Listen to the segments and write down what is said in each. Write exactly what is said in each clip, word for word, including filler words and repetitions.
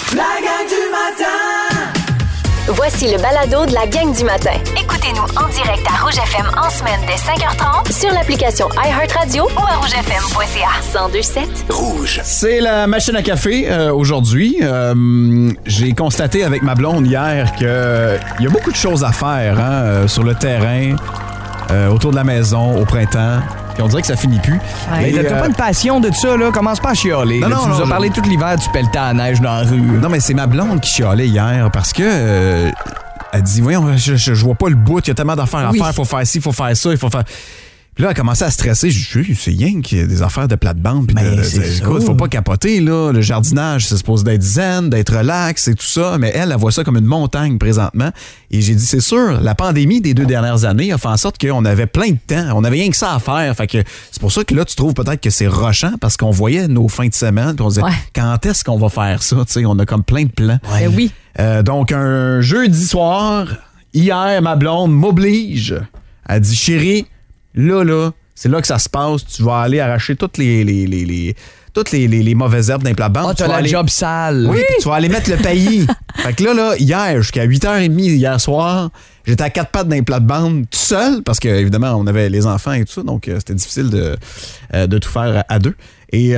La gang du matin! Voici le balado de la gang du matin. Écoutez-nous en direct à Rouge F M en semaine dès cinq heures trente Sur l'application iHeartRadio ou à rouge f m point c a. cent deux sept Rouge. C'est la machine à café euh, aujourd'hui. Euh, j'ai constaté avec ma blonde hier qu'il y a beaucoup de choses à faire hein, euh, sur le terrain, euh, autour de la maison, au printemps. Puis on dirait que ça finit plus. Ouais, Et, t'as euh, pas une passion de ça, là. Commence pas à chialer. Non, là. non, tu nous non, as non. parlé tout l'hiver, tu pelletais à la neige dans la rue. Non, mais c'est ma blonde qui chialait hier parce que... Euh, elle dit, voyons, je, je, je vois pas le bout, il y a tellement d'affaires Oui. à faire, il faut faire ci, il faut faire ça, il faut faire... Puis là, elle a commencé à stresser. Je dis, c'est rien qu'il y a des affaires de plate-bande. Puis Ben, de, de, c'est de- ça. écoute, faut pas capoter, là. Le jardinage, c'est supposé d'être zen, d'être relax et tout ça. Mais elle, elle voit ça comme une montagne présentement. Et j'ai dit, c'est sûr, la pandémie des deux dernières années a fait en sorte qu'on avait plein de temps. On avait rien que ça à faire. Fait que c'est pour ça que là, tu trouves peut-être que c'est rushant parce qu'on voyait nos fins de semaine. Puis on se disait, Ouais. quand est-ce qu'on va faire ça? Tu sais, on a comme plein de plans. Ben oui. Euh, donc, un jeudi soir, hier, ma blonde m'oblige. Elle dit, chérie, là, là, c'est là que ça se passe. Tu vas aller arracher toutes les, les, les, les, toutes les, les, les mauvaises herbes d'un plat-bande. Ah, Tu t'as vas la aller- job sale. Oui, puis tu vas aller mettre le paillis. Fait que là, là, hier, jusqu'à huit heures trente hier soir, j'étais à quatre pattes d'un plate-bande tout seul parce que évidemment, on avait les enfants et tout ça, donc euh, c'était difficile de, euh, de tout faire à, à deux. Et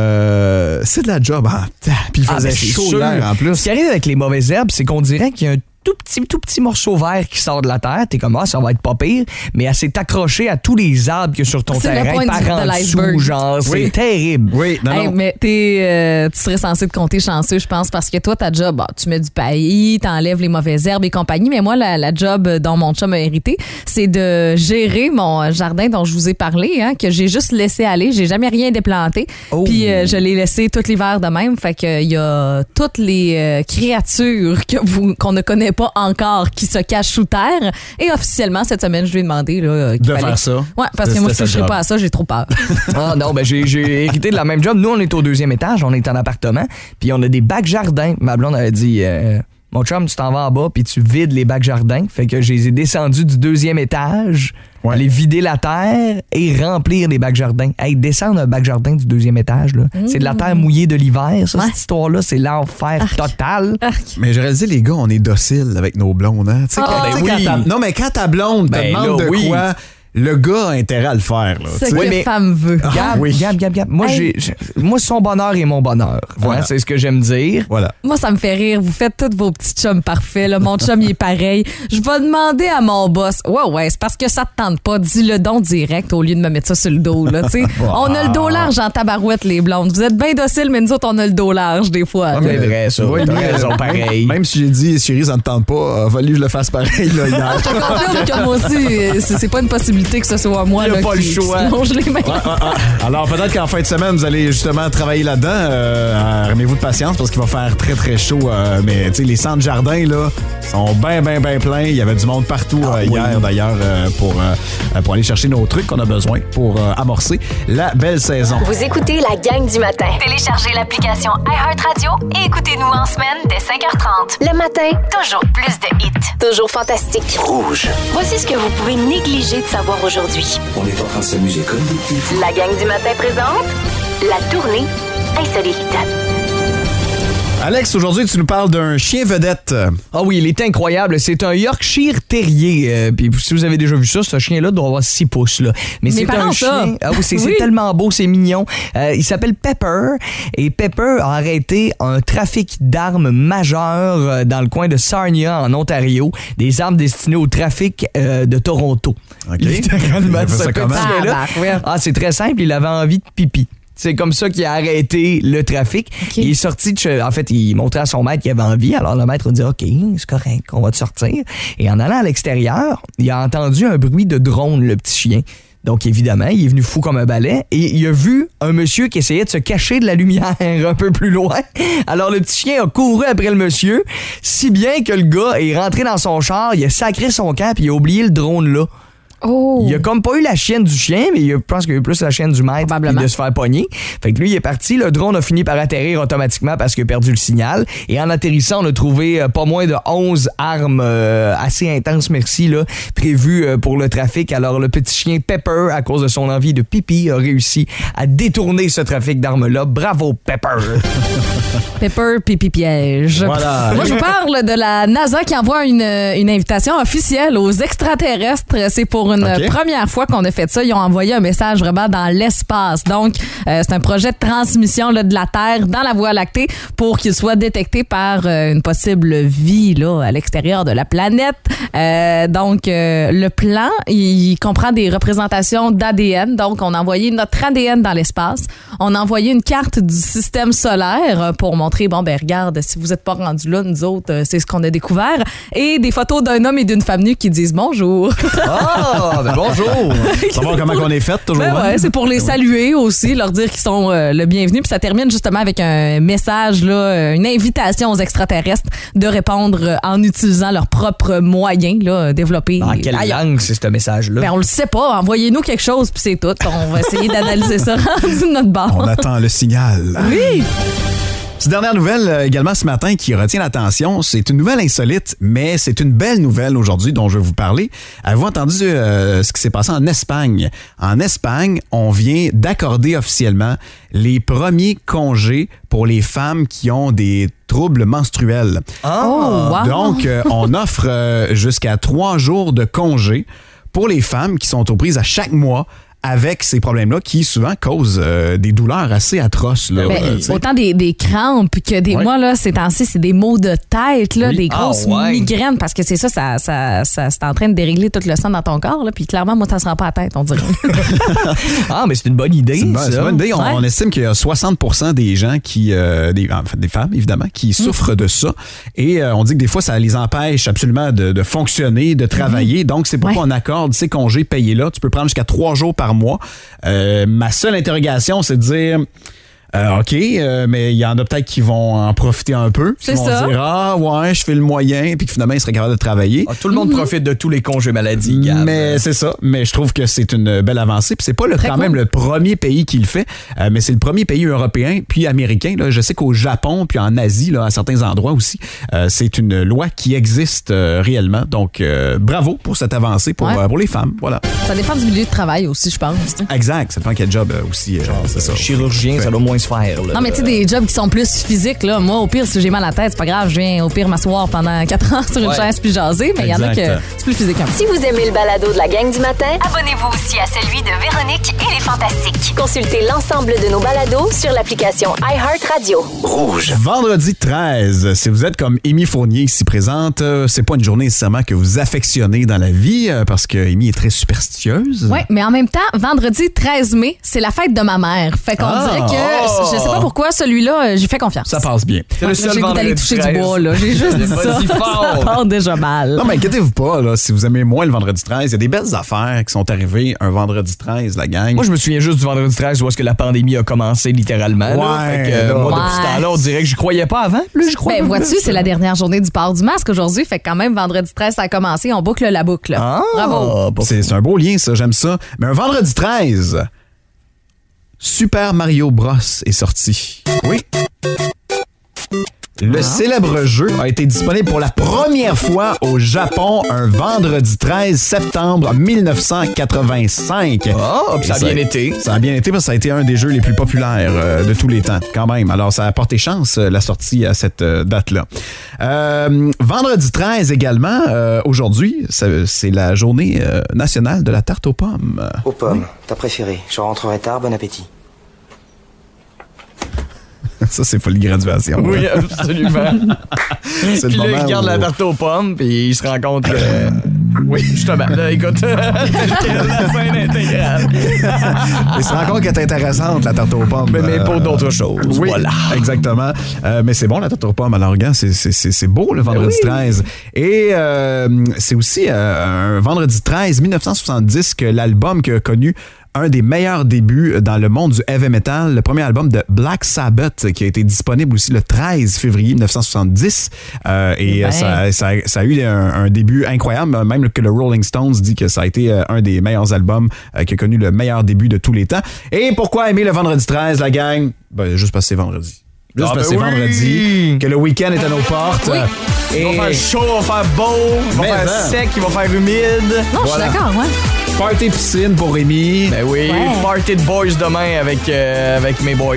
euh, c'est de la job. Ah, puis il Ah, faisait ben, c'est chaud sûr. hier en plus. Ce qui arrive avec les mauvaises herbes, c'est qu'on dirait qu'il y a un tout petit, tout petit morceau vert qui sort de la terre. T'es comme, ah, ça va être pas pire. Mais elle s'est accrochée à tous les arbres qu'il y a sur ton C'est le terrain point par du- de en l'iceberg. dessous. Genre, c'est Oui. terrible. Oui, non, Hey, non. mais t'es, euh, tu serais censé te compter chanceux, je pense, parce que toi, ta job, bah, tu mets du paillis, t'enlèves les mauvaises herbes et compagnie. Mais moi, la, la job dont mon chum a hérité, c'est de gérer mon jardin dont je vous ai parlé, hein, que j'ai juste laissé aller. J'ai jamais rien déplanté. Oh. Puis euh, je l'ai laissé tout l'hiver de même. Fait qu'il y a toutes les euh, créatures que vous, qu'on ne connaît pas encore qui se cachent sous terre. Et officiellement, cette semaine, je lui ai demandé là, qu'il De fallait- faire ça. Ouais, parce que C'était moi, je sa toucherai job. pas à ça, j'ai trop peur. Ah non, ben j'ai, j'ai hérité de la même job. Nous, on est au deuxième étage, on est en appartement, puis on a des bacs jardins. Ma blonde avait dit, euh, mon chum, tu t'en vas en bas, puis tu vides les bacs jardins. Fait que je les ai descendus du deuxième étage, Ouais. aller vider la terre et remplir les bacs jardins. Hey, descendre un bac jardin du deuxième étage, là, c'est de la terre mouillée de l'hiver, ça, Ouais. cette histoire-là, c'est l'enfer total. Mais je réalisais, les gars, on est dociles avec nos blondes. Hein? Tu sais, Ah, quand- tu sais, ben quand oui. ta- non, mais quand ta blonde te Ben demande là, de oui. quoi, le gars a intérêt à le faire. Là, Ce tu sais. que Oui, mais- femme veut. Gab, oui. Gab, Gab, Gab. Moi, Hey. j'ai, j'ai- moi, son bonheur est mon bonheur. Voilà. Hein, c'est ce que j'aime dire. Voilà. Moi, ça me fait rire. Vous faites tous vos petits chums parfaits. Là. Mon chum, il est pareil. Je vais demander à mon boss. Ouais, ouais, c'est parce que ça te tente pas. Dis-le donc direct au lieu de me mettre ça sur le dos. Là, tu sais. On a le dos large en tabarouette, les blondes. Vous êtes bien dociles, mais nous autres, on a le dos large des fois. Ouais, C'est vrai, ça. Oui, T'as mais- raison, pareil. Même si j'ai dit, chérie, ça ne tente pas, euh, fallu que je le fasse pareil là, hier. Je te confirme que moi aussi, euh, c'est c'est pas une possibilité que ce soit moi Il y a là, pas qui, le choix. qui se longe les mains. Ah, ah. Alors, peut-être qu'en fin de semaine, vous allez justement travailler là-dedans. Euh, Armez-vous de patience parce qu'il va faire très, très chaud. euh, mais, tu sais, les centres jardins, là, sont bien, bien, bien pleins. Il y avait du monde partout euh, hier, d'ailleurs, euh, pour, euh, pour aller chercher nos trucs qu'on a besoin pour euh, amorcer la belle saison. Vous écoutez la gang du matin. Téléchargez l'application iHeartRadio et écoutez-nous en semaine dès cinq heures trente. Le matin, Toujours plus de hits. toujours fantastique. Rouge. Voici ce que vous pouvez négliger de savoir aujourd'hui. On est en train de s'amuser comme des petits fous. La gang du matin présente la tournée insolite. Alex, aujourd'hui, tu nous parles d'un chien vedette. Ah oui, il est incroyable. C'est un Yorkshire Terrier. Euh, puis si vous avez déjà vu ça, ce chien-là doit avoir six pouces. Là. Mais Mes c'est parents un ont ça. chien. Ah oui, c'est, Oui. c'est tellement beau, c'est mignon. Euh, il s'appelle Pepper. Et Pepper a arrêté un trafic d'armes majeur euh, dans le coin de Sarnia, en Ontario. Des armes destinées au trafic euh, de Toronto. OK. Littéralement, Il a fait ce ça petit comment? chien-là. Ah, bah, ouais. Ah, c'est très simple. Il avait envie de pipi. C'est comme ça qu'il a arrêté le trafic. OK. Il est sorti de chez... En fait, il montrait à son maître qu'il avait envie. Alors, le maître a dit, OK, c'est correct, on va te sortir. Et en allant à l'extérieur, il a entendu un bruit de drone, le petit chien. Donc, évidemment, il est venu fou comme un balai et il a vu un monsieur qui essayait de se cacher de la lumière un peu plus loin. Alors, le petit chien a couru après le monsieur, si bien que le gars est rentré dans son char, il a sacré son camp et il a oublié le drone là. Oh. Il a comme pas eu la chienne du chien, mais je pense qu'il a eu plus la chienne du maître puis de se faire pogner. Fait que lui, il est parti. Le drone a fini par atterrir automatiquement parce qu'il a perdu le signal. Et en atterrissant, on a trouvé euh, pas moins de onze armes euh, assez intenses, merci, là, prévues euh, pour le trafic. Alors, le petit chien Pepper, à cause de son envie de pipi, a réussi à détourner ce trafic d'armes-là. Bravo, Pepper! Pepper, pipi piège. Voilà. Moi, je vous parle de la NASA qui envoie une, une invitation officielle aux extraterrestres. C'est pour une Okay. première fois qu'on a fait ça. Ils ont envoyé un message vraiment dans l'espace. Donc, euh, c'est un projet de transmission là, de la Terre dans la Voie lactée pour qu'il soit détecté par euh, une possible vie là, à l'extérieur de la planète. Euh, donc, euh, le plan, il comprend des représentations d'A D N. Donc, on a envoyé notre A D N dans l'espace. On a envoyé une carte du système solaire pour montrer, bon, ben regarde, si vous n'êtes pas rendu là, nous autres, c'est ce qu'on a découvert. Et des photos d'un homme et d'une femme nue qui disent bonjour. Ah, ben bonjour! Savoir comment on est fait, toujours. Ben ouais, c'est pour les saluer aussi, leur dire qu'ils sont euh, le bienvenu. Puis ça termine justement avec un message, là, une invitation aux extraterrestres de répondre euh, en utilisant leurs propres moyens là, développés. En quelle ailleurs. langue c'est ce message-là? Ben on le sait pas. Envoyez-nous quelque chose, puis c'est tout. On va essayer d'analyser ça rendu de notre bord. On attend le signal. Oui! Petite dernière nouvelle euh, également ce matin qui retient l'attention. C'est une nouvelle insolite, mais c'est une belle nouvelle aujourd'hui dont je vais vous parler. Avez-vous entendu euh, ce qui s'est passé en Espagne? En Espagne, on vient d'accorder officiellement les premiers congés pour les femmes qui ont des troubles menstruels. Oh, wow! Donc, euh, on offre euh, jusqu'à trois jours de congés pour les femmes qui sont aux prises à chaque mois avec ces problèmes-là qui souvent causent euh, des douleurs assez atroces. Là, Ben, euh, autant des, des crampes que des Ouais. moi là ces temps-ci c'est des maux de tête là, Oui. des grosses Ah, ouais. migraines parce que c'est ça ça, ça, ça c'est en train de dérégler tout le sang dans ton corps là, puis clairement moi ça se rend pas à la tête on dirait. Ah, mais c'est une bonne idée, C'est une bonne, ça. c'est une bonne idée. On, Ouais. on estime qu'il y a soixante pour cent des gens qui, euh, des, en fait, des femmes évidemment, qui souffrent de ça. Et euh, on dit que des fois, ça les empêche absolument de, de fonctionner, de travailler. Donc, c'est pourquoi Ouais. on accorde ces congés payés-là. Tu peux prendre jusqu'à trois jours par mois. Euh, ma seule interrogation, c'est de dire... Euh, OK, euh, mais il y en a peut-être qui vont en profiter un peu. Qui C'est vont ça. dire, ah ouais, je fais le moyen, puis que finalement, ils seraient capables de travailler. Ah, tout le monde profite de tous les congés maladie, Gab. Mais c'est ça. Mais je trouve que c'est une belle avancée. Puis c'est pas le, Très quand cool. même le premier pays qui le fait, euh, mais c'est le premier pays européen puis américain. Là. Je sais qu'au Japon puis en Asie, là, à certains endroits aussi, euh, c'est une loi qui existe euh, réellement. Donc, euh, bravo pour cette avancée pour, Ouais. euh, pour les femmes. Voilà. Ça dépend du milieu de travail aussi je pense. tu sais. Exact. Ça dépend quel job euh, aussi. euh, c'est ça. Chirurgien, ça doit moins se faire. Là. Non mais tu sais des jobs qui sont plus physiques là, moi au pire si j'ai mal à la tête c'est pas grave, je viens au pire m'asseoir pendant quatre heures sur une Ouais. chaise puis jaser, mais il y en a Exact. que c'est plus physique un peu. Si vous aimez le balado de la gang du matin, Abonnez-vous aussi à celui de Véronique et les Fantastiques. consultez l'ensemble de nos balados sur l'application iHeartRadio. Rouge. Vendredi treize, si vous êtes comme Amy Fournier ici présente, euh, c'est pas une journée nécessairement que vous affectionnez dans la vie euh, parce que Amy est très superstitieuse. Oui, mais en même temps, vendredi treize mai, c'est la fête de ma mère. Fait qu'on Ah! dirait que, Oh! je sais pas pourquoi, celui-là, euh, j'ai fait confiance. Ça passe bien. C'est le Là, seul j'ai le goût d'aller vendredi toucher treize. du bois, là. J'ai juste dit ça. Vas-y fort. Ça part déjà mal. Non, mais inquiétez-vous pas, là, si vous aimez moins le vendredi treize, il y a des belles affaires qui sont arrivées un vendredi treize, la gang. Moi, je me souviens juste du vendredi treize où est-ce que la pandémie a commencé littéralement. là. Ouais, Fait que, euh, là. moi, Ouais. depuis ce temps-là, on dirait que j'y croyais pas avant. Là, j'y crois Ben, un peu vois-tu, plus, c'est là. la dernière journée du port du masque aujourd'hui. Fait que quand même, vendredi treize, ça a commencé. On boucle la boucle. Ah, Bravo. pas C'est c'est un beau lien, ça, j'aime ça. Mais un vendredi treize, Super Mario Bros est sorti. Oui. Le célèbre jeu a été disponible pour la première fois au Japon un vendredi treize septembre mille neuf cent quatre-vingt-cinq. Ah, puis ça a Et bien été. Ça a bien été parce que ça a été un des jeux les plus populaires euh, de tous les temps, quand même. Alors, ça a porté chance, euh, la sortie à cette euh, date-là. Euh, vendredi treize également, euh, aujourd'hui, ça- c'est la journée euh, nationale de la tarte aux pommes. Aux pommes, ta préférée. Je rentrerai tard, bon appétit. Ça, c'est pas une graduation. Oui, absolument. C'est Puis le là, il moment regarde où- la tarte aux pommes, puis il se rend compte que... Oui, justement. Là, écoute, c'est la scène intégrale. Il se rend compte qu'elle est intéressante, la tarte aux pommes. Mais, mais pour Euh, d'autres choses, Oui, voilà. exactement. Euh, mais c'est bon, la tarte aux pommes. Alors, regarde, c'est, c'est, c'est, c'est beau, le vendredi oui. treize. Et euh, c'est aussi euh, un vendredi treize mille neuf cent soixante-dix que l'album qui a connu un des meilleurs débuts dans le monde du heavy metal, le premier album de Black Sabbath qui a été disponible aussi le treize février dix-neuf cent soixante-dix. Euh, et ben. ça, ça, ça a eu un, un début incroyable, même que le Rolling Stones dit que ça a été un des meilleurs albums euh, qui a connu le meilleur début de tous les temps. Et pourquoi aimer le vendredi treize, la gang? Ben, juste parce que c'est vendredi. Juste ah parce que ben c'est oui. vendredi, que le week-end est à nos portes. Oui. Et... Il va faire chaud, il va faire beau, il va faire ça. sec, il va faire humide. Non, voilà. Je suis d'accord, ouais. Party piscine pour Rémi. Ben oui, ouais. Party de boys demain avec, euh, avec mes boys.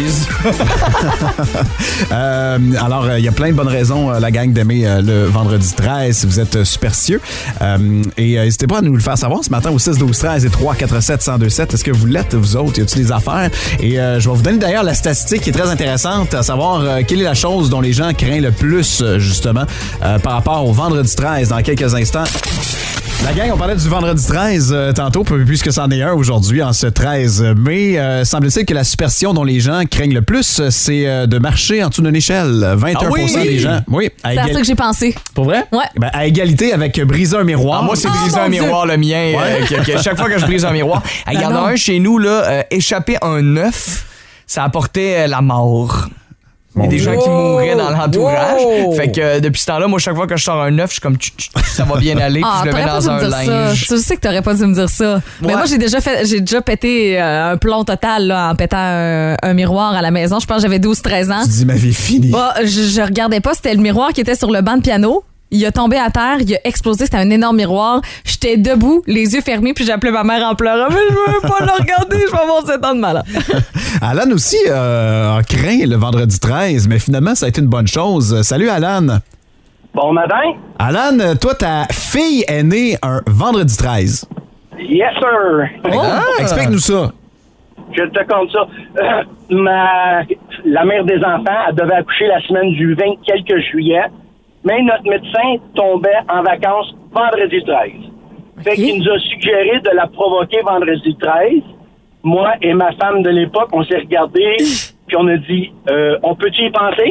euh, alors, il euh, y a plein de bonnes raisons, euh, la gang, d'aimer euh, le vendredi treize si vous êtes euh, superstitieux. Euh, et euh, n'hésitez pas à nous le faire savoir ce matin au six douze treize et trois quatre sept un deux sept. Est-ce que vous l'êtes, vous autres? Y a-t-il des affaires? Et euh, je vais vous donner d'ailleurs la statistique qui est très intéressante, à savoir euh, quelle est la chose dont les gens craignent le plus, euh, justement, euh, par rapport au vendredi treize dans quelques instants. La gang, on parlait du vendredi treize euh, tantôt, puisque c'en est un aujourd'hui, en ce treize mai. Euh, semble-t-il que la superstition dont les gens craignent le plus, c'est euh, de marcher en dessous d'une échelle. vingt et un pour cent ah oui? des gens. Oui. C'est égal... à ça que j'ai pensé. Pour vrai? Ouais. Ben, à égalité avec briser un miroir. Ah, moi, c'est oh, briser un miroir, Dieu. Le mien. Ouais. Euh, que, que chaque fois que je brise un miroir. Il y en a un chez nous, là, euh, échapper un œuf, ça apportait euh, la mort. Il y a des gens qui mourraient dans l'entourage. Wow. Fait que euh, depuis ce temps-là, moi, chaque fois que je sors un œuf, je suis comme, tch, tch, ça va bien aller, puis ah, je le mets dans un linge. Ça. Tu sais que t'aurais pas dû me dire ça. Ouais. Mais moi, j'ai déjà fait, j'ai déjà pété euh, un plomb total là, en pétant un, un miroir à la maison. Je pense que j'avais douze treize ans. Tu dis ma vie est finie. Bah, je, je regardais pas, c'était le miroir qui était sur le banc de piano. Il a tombé à terre, il a explosé, c'était un énorme miroir. J'étais debout, les yeux fermés, puis j'appelais ma mère en pleurant. Mais je veux pas le regarder, je vais avoir sept ans de malade. Alan aussi euh, a craint le vendredi treize, mais finalement, ça a été une bonne chose. Salut, Alan. Bon matin. Alan, toi, ta fille est née un vendredi treize. Yes, sir. Oh. Ah. Explique-nous ça. Je te compte ça. Euh, ma, la mère des enfants, elle devait accoucher la semaine du vingt quelques juillet. Mais notre médecin tombait en vacances vendredi treize. Fait okay. qu'il nous a suggéré de la provoquer vendredi treize. Moi et ma femme de l'époque, on s'est regardés, puis on a dit, euh, on peut-tu y penser?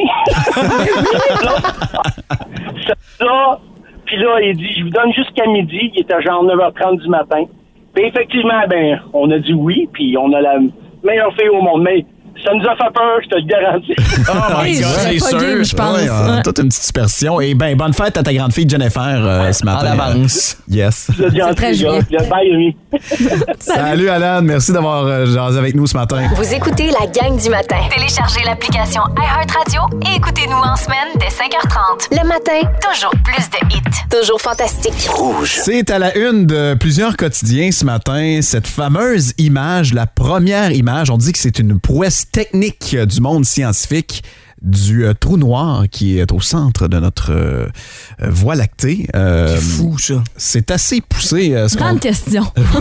ça, ça, puis là, il dit, je vous donne jusqu'à midi. Il était genre neuf heures trente du matin. Puis effectivement, ben, on a dit oui, puis on a la meilleure fille au monde. Mais ça nous a fait peur, je te le garantis. Oh my God, c'est sûr. Game, je pense. Ouais, euh, toute une petite superstition. Et ben, bonne fête à ta grande fille Jennifer euh, ce matin. En avance. Euh, yes. C'est très juillet. Bye, Amy. Salut, Alan. Merci d'avoir euh, jasé avec nous ce matin. Vous écoutez la gang du matin. Téléchargez l'application iHeartRadio et écoutez-nous en semaine dès cinq heures trente. Le matin, toujours plus de hits. Toujours fantastique. Rouge. C'est à la une de plusieurs quotidiens ce matin, cette fameuse image, la première image. On dit que c'est une prouesse technique du monde scientifique du euh, trou noir qui est au centre de notre euh, Voie lactée. Euh, c'est fou, ça. C'est assez poussé. Euh, ce Grande qu'on... question.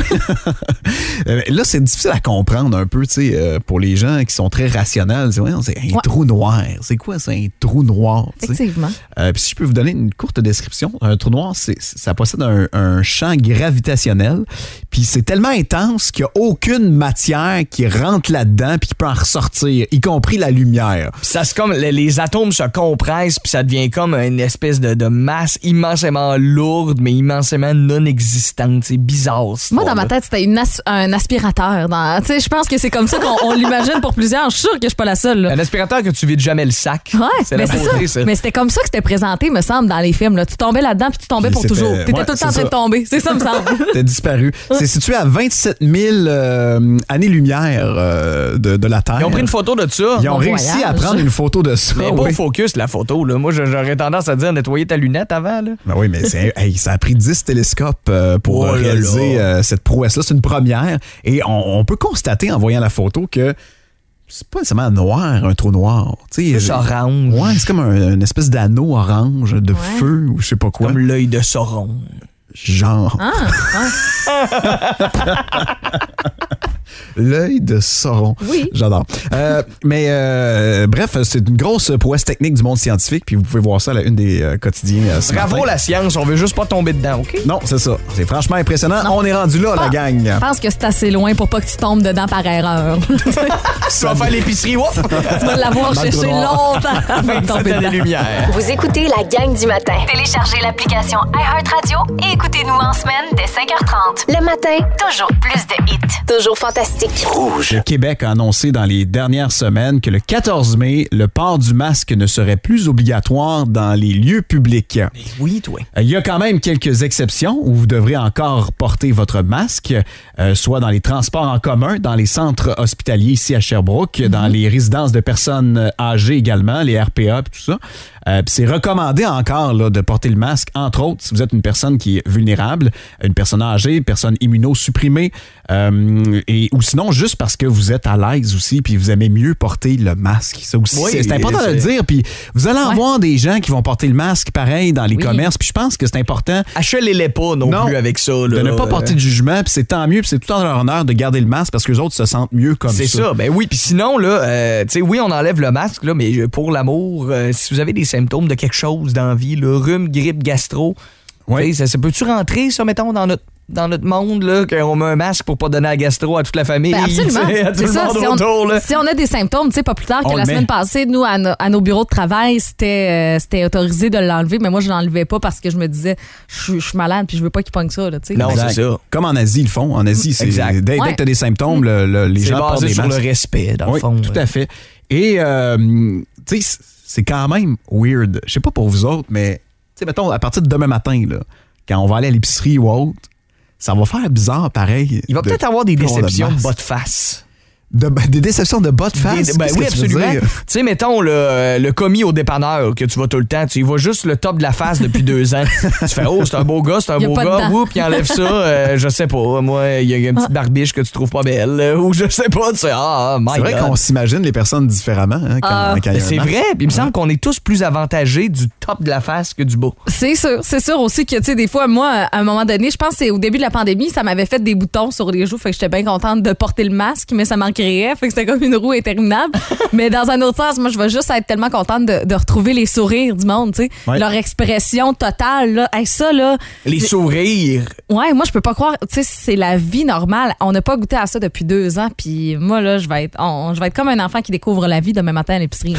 Là, c'est difficile à comprendre un peu, tu sais, euh, pour les gens qui sont très rationnels. C'est, ouais, c'est un ouais. trou noir. C'est quoi, c'est un trou noir? Effectivement. Euh, puis si je peux vous donner une courte description, un trou noir, c'est, ça possède un, un champ gravitationnel. Puis c'est tellement intense qu'il n'y a aucune matière qui rentre là-dedans puis qui peut en ressortir, y compris la lumière. Puis ça, c'est comme les, les atomes se compressent puis ça devient comme une espèce de, de masse immensément lourde mais immensément non existante. C'est bizarre. Moi, dans ma tête, c'était une as- un aspirateur. Dans, je pense que c'est comme ça qu'on on l'imagine pour plusieurs. Je suis sûre que je suis pas la seule. Là. Un aspirateur que tu vides jamais le sac. Ouais, c'est mais la c'est beauté, ça. ça. Mais c'était comme ça que c'était présenté, me semble, dans les films. Là. Tu tombais là-dedans puis tu tombais puis pour toujours. T'étais ouais, tout le temps en train ça. de tomber. C'est ça, me semble. T'es disparu. C'est situé à vingt-sept mille euh, années-lumière euh, de, de la Terre. Ils ont pris une photo de ça. Ils ont bon réussi voyage. à prendre une photo de ça. Mais oui. beau focus, la photo. Là. Moi, j'aurais tendance à dire nettoyer ta lunette avant. Là. Ben oui, mais c'est, hey, ça a pris dix télescopes euh, pour oh là réaliser là. Euh, cette prouesse-là. C'est une première. Et on, on peut constater en voyant la photo que c'est pas nécessairement noir, un trou noir. C'est orange. Ouais, c'est comme un, une espèce d'anneau orange de ouais. feu ou je sais pas quoi. Comme l'œil de Sauron. Genre. Ah, ouais. L'œil de Sauron. Oui. J'adore. Euh, mais euh, bref, c'est une grosse prouesse technique du monde scientifique, puis vous pouvez voir ça à la une des euh, quotidiens. Euh, ce Bravo matin. la science, on veut juste pas tomber dedans, OK? Non, c'est ça. C'est franchement impressionnant. Non. On est rendu là, pas. la gang. Je pense que c'est assez loin pour pas que tu tombes dedans par erreur. Tu vas faire l'épicerie, whoop! Tu vas l'avoir cherché longtemps avant de tomber dedans. Lumière. Vous écoutez la gang du matin. Téléchargez l'application iHeartRadio et écoutez-nous en semaine dès cinq heures trente. Le matin, toujours plus de hits. Toujours fantastique. fantastiques. Rouge. Le Québec a annoncé dans les dernières semaines que le quatorze mai, le port du masque ne serait plus obligatoire dans les lieux publics. Oui, toi. Il y a quand même quelques exceptions où vous devrez encore porter votre masque, euh, soit dans les transports en commun, dans les centres hospitaliers ici à Sherbrooke, mm-hmm. dans les résidences de personnes âgées également, les R P A et tout ça. Euh, c'est recommandé encore là, de porter le masque, entre autres, si vous êtes une personne qui est vulnérable, une personne âgée, une personne immunosupprimée, euh, et, ou sinon juste parce que vous êtes à l'aise aussi puis vous aimez mieux porter le masque. Ça aussi, oui, c'est, c'est important c'est... de le dire. Puis vous allez en ouais. voir des gens qui vont porter le masque pareil dans les oui. commerces. Puis je pense que c'est important. Achelez-les pas non, non plus avec ça. Là. De ne pas porter de jugement. Puis c'est tant mieux. Puis c'est tout en leur honneur de garder le masque parce que les autres se sentent mieux comme c'est ça. C'est ça. Ben oui. Puis sinon, là, euh, tu sais, oui, on enlève le masque, là, mais pour l'amour, euh, si vous avez des symptômes de quelque chose dans la vie, le rhume, grippe, gastro, oui. ça, ça peut-tu rentrer, ça, mettons, dans notre dans notre monde, là, qu'on met un masque pour pas donner la gastro à toute la famille. Ben absolument. À tout c'est le ça. monde si, autour, on, là. si on a des symptômes, tu sais, pas plus tard que on la semaine passée, nous, à, no, à nos bureaux de travail, c'était, euh, c'était autorisé de l'enlever, mais moi, je l'enlevais pas parce que je me disais, je suis malade puis je veux pas qu'ils pognent ça, là, tu sais. Non, exact. C'est ça. Comme en Asie, ils le font. En Asie, c'est exact. Dès, ouais. dès que tu as des symptômes, le, le, les c'est gens portent des masques. C'est basé sur le respect, dans oui, le fond. tout ouais. à fait. Et, euh, tu sais, c'est quand même weird. Je sais pas pour vous autres, mais, tu sais, mettons, à partir de demain matin, là, quand on va aller à l'épicerie ou autre, ça va faire bizarre, pareil. Il va de, peut-être avoir des déceptions de bas de face. De, des déceptions de bas de face? Des, ben oui, absolument. Tu sais, mettons, le, le commis au dépanneur que tu vas tout le temps, tu y vois juste le top de la face depuis deux ans. Tu fais, oh, c'est un beau gars, c'est un beau gars. Oups, puis il enlève ça. Euh, je sais pas. Moi, il y a une petite barbiche que tu trouves pas belle. Euh, ou je sais pas. Tu sais, ah, my C'est vrai God. qu'on s'imagine les personnes différemment. Hein, quand, ah, quand il y a c'est vrai. Puis il me semble qu'on est tous plus avantagés du top de la face que du bas. C'est sûr. C'est sûr aussi que, tu sais, des fois, moi, à un moment donné, je pense que c'est au début de la pandémie, ça m'avait fait des boutons sur les joues. Fait que j'étais bien contente de porter le masque, mais ça m'en créait. Fait que c'était comme une roue interminable. Mais dans un autre sens, moi, je vais juste être tellement contente de, de retrouver les sourires du monde, tu sais. Ouais. Leur expression totale, là. Hey, ça, là. Les c'est... sourires. Ouais, moi, je peux pas croire. Tu sais, c'est la vie normale. On n'a pas goûté à ça depuis deux ans. Puis moi, là, je vais être, on, je vais être comme un enfant qui découvre la vie demain matin à l'épicerie.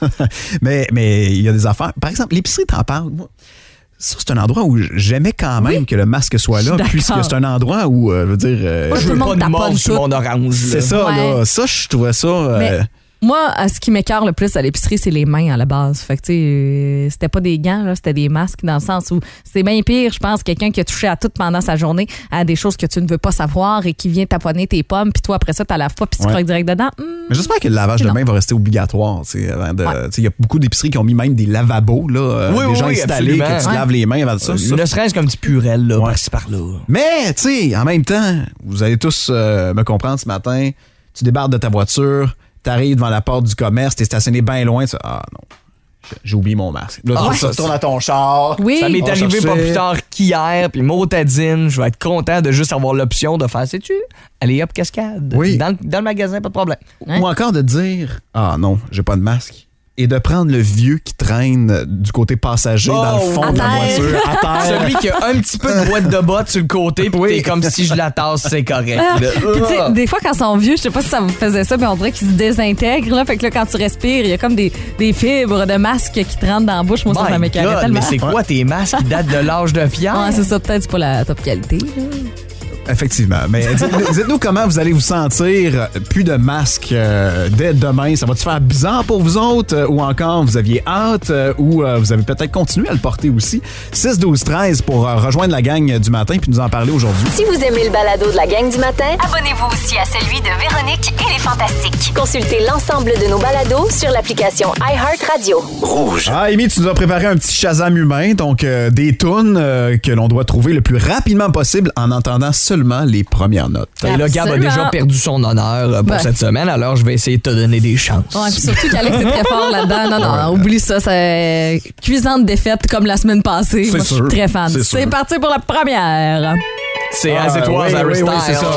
mais mais il y a des affaires. Par exemple, l'épicerie, t'en parles, moi. Ça, c'est un endroit où j'aimais quand même oui. que le masque soit là, puisque c'est un endroit où, euh, je veux dire... Euh, je veux pas de mort sur mon orange. C'est là. ça, ouais. là. Ça, je trouvais ça... Euh, Mais moi, ce qui m'écœure le plus à l'épicerie, c'est les mains à la base. Fait que, tu sais, c'était pas des gants, là, c'était des masques, dans le sens où c'est bien pire, je pense, quelqu'un qui a touché à tout pendant sa journée, à des choses que tu ne veux pas savoir et qui vient taponner tes pommes, puis toi, après ça, tu laves pas, puis tu ouais. croques direct dedans. Mmh, Mais j'espère que le lavage de mains va rester obligatoire. Il ouais. y a beaucoup d'épiceries qui ont mis même des lavabos, là, oui, des oui, gens oui, installés, absolument. que tu ouais. laves les mains avant ça. Euh, ça. Ne serait-ce qu'un petit purel, là, ouais. par-ci par-là. Mais, tu sais, en même temps, vous allez tous euh, me comprendre ce matin, tu débarques de ta voiture, t'arrives devant la porte du commerce, t'es stationné bien loin, tu fais, ah non, j'ai oublié mon masque. Là, ah, tu ouais. retournes à ton char. Oui. Ça m'est arrivé chercher. pas plus tard qu'hier, puis motadine, je vais être content de juste avoir l'option de faire, sais-tu, allez hop, cascade. Oui. Dans, dans le magasin, pas de problème. Hein? Ou encore de dire, ah non, j'ai pas de masque. Et de prendre le vieux qui traîne du côté passager oh, dans le fond de la voiture, à terre. Celui qui a un petit peu de boîte de bottes sur le côté, puis oui. t'es comme si je la tasse, c'est correct. Ah, puis t'sais, des fois, quand ils sont vieux, je sais pas si ça vous faisait ça, mais on dirait qu'ils se désintègrent. Là, fait que là, quand tu respires, il y a comme des, des fibres de masque qui te rentrent dans la bouche. Moi, ça, ça m'écœurait tellement. Mais c'est quoi tes masques qui datent de l'âge de pierre? Ouais, c'est ça. Peut-être c'est pas la top qualité. Là. Effectivement. Mais dites-nous, dites-nous comment vous allez vous sentir. Plus de masque euh, dès demain. Ça va-tu faire bizarre pour vous autres? Euh, ou encore, vous aviez hâte? Euh, ou euh, vous avez peut-être continué à le porter aussi? six douze treize pour euh, rejoindre la gang du matin puis nous en parler aujourd'hui. Si vous aimez le balado de la gang du matin, abonnez-vous aussi à celui de Véronique et les Fantastiques. Consultez l'ensemble de nos balados sur l'application iHeartRadio. Rouge. Ah, Amy, tu nous as préparé un petit Shazam humain. Donc, euh, des tunes euh, que l'on doit trouver le plus rapidement possible en entendant seulement les premières notes. Et là, Gab a déjà perdu son honneur pour ben. cette semaine, alors je vais essayer de te donner des chances. Ouais, puis surtout qu'Alex est très fort là-dedans. Non, non, ouais, oublie ouais. ça. C'est cuisante défaite comme la semaine passée. C'est Moi, sûr. je suis très fan. C'est, c'est parti pour la première. C'est ah, As It Was, Harry Styles. C'est ça.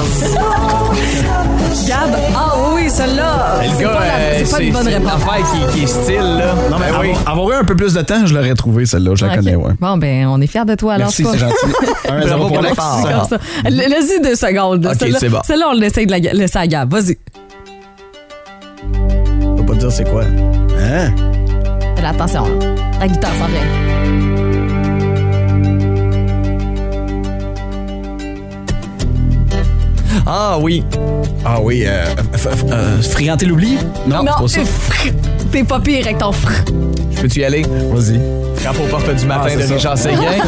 Gab, ah oui, celle-là. Le c'est gars, pas, la, c'est c'est, pas une bonne c'est réponse. C'est une affaire qui, qui est style, là. Non, mais ben avoir, oui. avoir eu un peu plus de temps, je l'aurais trouvé, celle-là. Je la okay. connais, ouais. Bon, ben, on est fiers de toi, alors. Merci, c'est gentil. Un zéro pour Alex. Laisse-y deux secondes. OK, celle-là, c'est bon. Celle-là, on l'essaye de la laisser à Gab. Vas-y. Je peux pas te dire c'est quoi. Hein? Là, attention, là. La guitare s'en vient. Ah oui. Ah oui, euh, f- f- euh, frianter l'oubli? Non, Non, c'est pas ça. t'es pas pire avec ton fr. Je peux-tu y aller? Vas-y. Frappe aux portes du matin Ah, c'est de ça. Richard Séguin.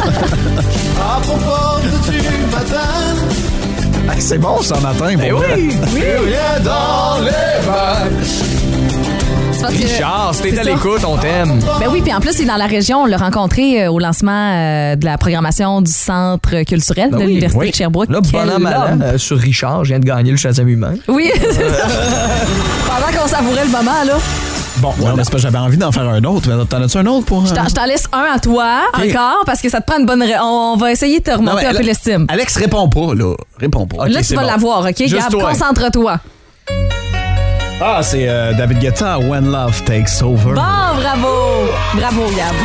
Hey, c'est bon, ça, matin. Eh pour vrai. oui! Oui. Dans les vagues. C'est parce que- Richard, si t'es c'est à ça. l'écoute, on t'aime. Ben oui, puis en plus, il est dans la région. On l'a rencontré euh, au lancement euh, de la programmation du Centre culturel Ben de oui, l'Université oui. de Sherbrooke. Là, Quel bonhomme à homme. l'an, euh, sur Richard, je viens de gagner le Shazam humain. Oui, c'est ça. Pendant qu'on savourait le moment, là. Bon, ouais, mais c'est pas, j'avais envie d'en faire un autre. Mais t'en as-tu un autre pour... Je t'en- je t'en laisse un à toi, Ok. encore, parce que ça te prend une bonne... ré- On on va essayer de te Non, remonter mais un peu Ale- l'estime. Alex, réponds pas, là. Réponds pas. Là, Ok, tu c'est vas bon. l'avoir, OK? Juste Gab, toi. concentre-toi. Ah, c'est euh, David Guetta, When Love Takes Over. Bon, bravo! Bravo, Gab.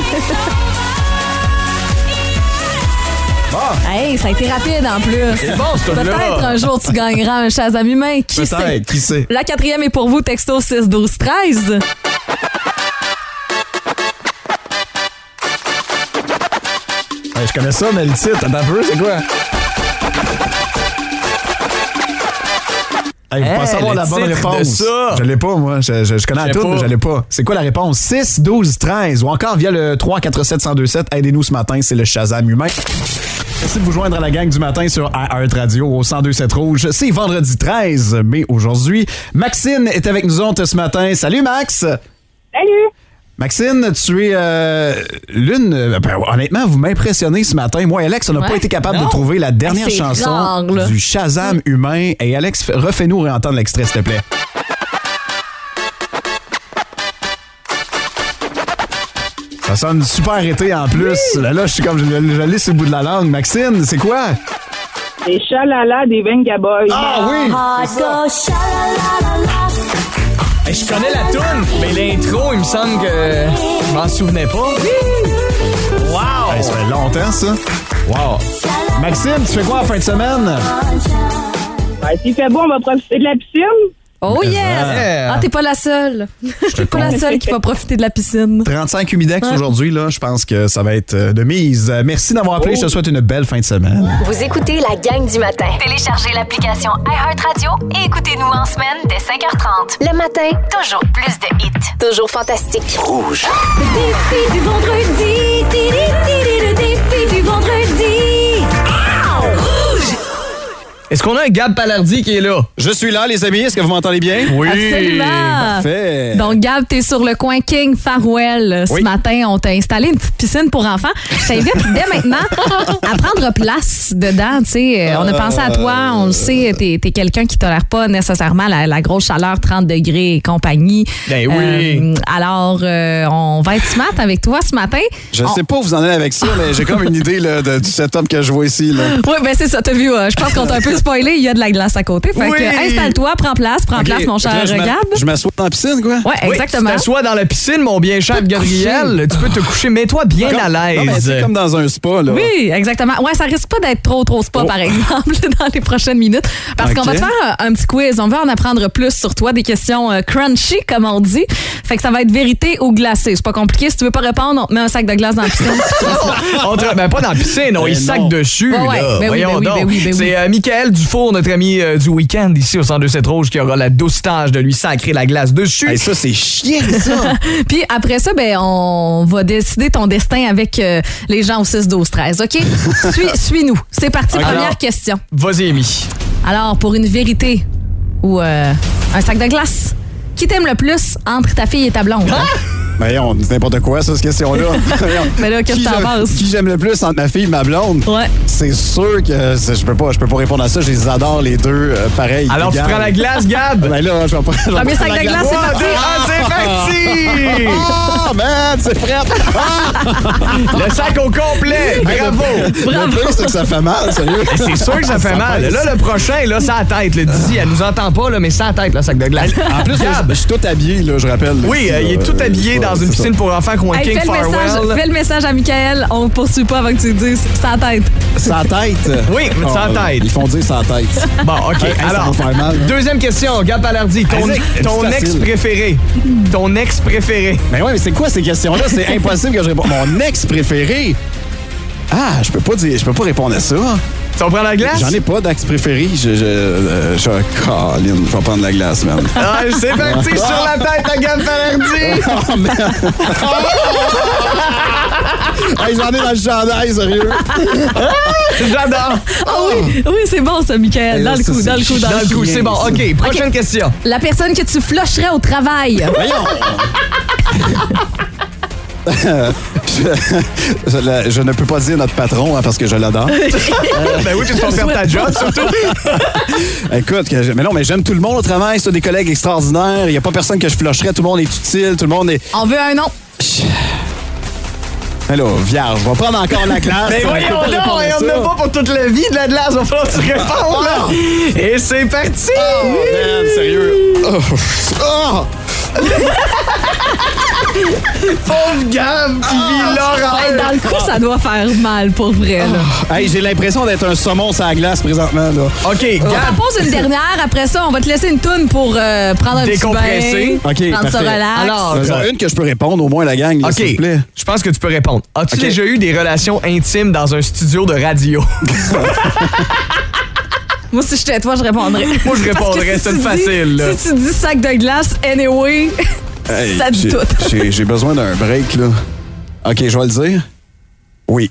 Hey, ça a été rapide en plus. C'est bon, ce truc-là. Peut-être un jour tu gagneras un Shazam humain. Qui sait? Peut-être, qui sait. La quatrième est pour vous, texto six douze treize. Ouais, je connais ça, mais le titre, attends un peu, c'est quoi? Hey, vous Hey, pensez avoir le la bonne titre de réponse? ça. Je l'ai pas, moi. Je, je, je connais Je la sais toute, pas. mais je l'ai pas. C'est quoi la réponse? six douze treize ou encore via le trois quatre sept un deux sept. Aidez-nous ce matin, c'est le Shazam humain. Merci de vous joindre à la gang du matin sur iHeart Radio au cent deux sept Rouge. C'est vendredi treize mai aujourd'hui. Maxine est avec nous autres ce matin. Salut, Max! Salut! Maxine, tu es euh, l'une... euh, ben, honnêtement, vous m'impressionnez ce matin. Moi et Alex, on n'a Ouais. pas été capable Non. de trouver la dernière Ah, c'est chanson rare, là. du Shazam humain. Et Alex, f- refais-nous réentendre l'extrait, s'il te plaît. Ça sonne super été en plus. Là, là, je suis comme... Je, je l'ai sur le bout de la langue. Maxine, c'est quoi? Les Chalala des Venga Boys. Ah oui! Hey, je connais la toune, mais l'intro, il me semble que je m'en souvenais pas. Wow! Hey, ça fait longtemps, ça. Wow. Maxime, tu fais quoi en fin de semaine? Ben, s'il fait beau, on va profiter de la piscine. Oh yes! Yeah. Ah, t'es pas la seule. T'es pas la seule qui va profiter de la piscine. trente-cinq humidex Ouais. aujourd'hui, là. Je pense que ça va être euh, de mise. Euh, Merci d'avoir appelé. Je te souhaite une belle fin de semaine. Vous écoutez la gang du matin. Téléchargez l'application iHeartRadio et écoutez-nous en semaine dès cinq heures trente. Le matin, toujours plus de hits. Toujours fantastique. Rouge. Défi du vendredi. Tiri, tiri, le défi du vendredi. Rouge. Est-ce qu'on a un Gab Palardi qui est là? Je suis là, les amis. Est-ce que vous m'entendez bien? Oui. Absolument. Parfait. Donc, Gab, t'es sur le coin King Farwell. Ce Oui. matin, on t'a installé une petite piscine pour enfants. Je t'invite dès maintenant à prendre place dedans. Tu sais, Euh, on a pensé à toi. On le sait, t'es, t'es quelqu'un qui tolère pas nécessairement la, la grosse chaleur, trente degrés et compagnie. Ben oui. Euh, alors, euh, on va être smart avec toi ce matin. Je On- sais pas où vous en allez avec ça, mais j'ai comme une idée là, de- du setup que je vois ici. Là. Oui, ben c'est ça, t'as vu, euh, je pense qu'on t'a un peu spoilé, il y a de la glace à côté. Fait Oui. que euh, installe-toi, prends place, prends Ok. place, mon cher Là, je m'a- Gab. Je m'assois dans la piscine, quoi? Ouais, Oui, exactement. Tu t'assois dans la piscine, mon bien cher Gabriel. Tu peux te coucher, mets-toi bien Comme- à Non, mais l'aise. c'est comme dans un spa, là. Oui, exactement. Ouais, ça risque pas d'être trop, trop spa, Oh. par exemple, dans les prochaines minutes. Parce Ok. qu'on va te faire un, un petit quiz. On veut en apprendre plus sur toi, des questions euh, crunchy, comme on dit. Fait que ça va être vérité ou glacé. C'est pas compliqué. Si tu veux pas répondre, on te met un sac de glace dans la piscine. On te- ben, pas dans la piscine, on Ben y sac non. dessus. Ouais, ouais. là. Ben oui, Voyons ben oui, donc. ben oui, ben oui. C'est euh, Michael Dufour, notre ami euh, du week-end, ici au cent deux sept Rouge, qui aura la douce tâche de lui sacrer la glace dessus. Hey, ça, c'est chiant, ça. Puis après ça, ben, on va décider ton destin avec euh, les gens au six douze treize. OK? Suis, suis-nous. C'est parti. Première Alors- question. Vas-y, Amy. Alors, pour une vérité ou euh, un sac de glace, qui t'aime le plus entre ta fille et ta blonde? hein? Mais on dit n'importe quoi, ça, cette question-là. Mais là, qu'est-ce Qui que t'en j'aime- penses? Qui j'aime le plus entre ma fille et ma blonde? Ouais. C'est sûr que c'est- je peux pas, je peux pas répondre à ça. Je les adore, les deux, euh, pareil. Alors, tu égales. prends la glace, Gab? Ben là, je vais pas. je vais Premier pas sac prendre de la glace, c'est Oh, parti. Ah, c'est parti! Oh, man, c'est prêt! Le sac au complet! Bravo! Le pire, c'est que ça fait mal, sérieux. Et c'est sûr que ça fait mal. pèse. Là, le prochain, là, ça a tête. Le Dizzy, elle nous entend pas, là, mais ça a tête, le sac de glace. En plus, Gab. je suis tout habillé, là, je rappelle. là, Oui, ici, euh, il est là, tout euh, habillé c'est dans ça, une c'est piscine ça. pour enfants coin Hey, King fais, le message, Farwell. fais le message à Michael. On ne poursuit pas avant que tu dises sa tête. Sa tête. Oui, Oh, sa tête. Ils font dire sa tête. Bon, OK. Hey, ça Alors, va faire mal. deuxième question, Gab Palardi. Ton, Vas-y, ton c'est ex facile. préféré. Ton ex préféré. Mais ouais, mais c'est quoi ces questions-là? C'est impossible que je réponde. Mon ex préféré? Ah, je peux pas dire, je peux pas répondre à ça. Tu vas prendre la glace? J'en ai pas d'axe préféré. Je, je, euh, je, Caroline, je vais prendre la glace, man. Ah, c'est parti sur la tête à Gab Palardy. Oh, merde. Hey, j'en ai dans le chandail, sérieux. J'adore. Ah oui, oui, c'est bon ça, Michael. Dans le coup, dans le coup, dans le coup. C'est bon. OK, prochaine OK. question. La personne que tu flusherais au travail. Voyons. je, je, la- je ne peux pas dire notre patron hein, parce que je l'adore. Ben oui, tu vas faire ta job, surtout. Écoute, que je- mais non, mais j'aime tout le monde au travail. C'est des collègues extraordinaires. Il n'y a pas personne que je flusherais. Tout le monde est utile. Tout le monde est. On veut un nom. Mais là, vierge, je vais prendre encore la classe. Mais On voyons peut pas donc, répondre à on ça. n'a pas pour toute la vie de la glace. Il va falloir que tu répondes, là. Et c'est parti. Oh, man, sérieux. Oh. Oh. Pauvre Gab qui vit l'horreur. Hey, dans le coup, ça doit faire mal pour vrai. Là. Hey, j'ai l'impression d'être un saumon sur la glace présentement. Là. OK, On Gab. t'en pose une dernière. Après ça, on va te laisser une toune pour euh, prendre un Décompresser. petit bain. OK, prendre ça parfait. relax. Alors, J'en ai une que je peux répondre, au moins, la gang, là, OK, s'il vous plaît. je pense que tu peux répondre. As-tu OK. déjà eu des relations intimes dans un studio de radio? Moi, si j'étais toi, je répondrais. Moi, je Parce que répondrais, si c'est tu une dis- facile, là. Si tu dis sac de glace, anyway, Hey, ça dit j'ai- tout. j'ai- J'ai besoin d'un break, là. OK, je vais le dire. Oui.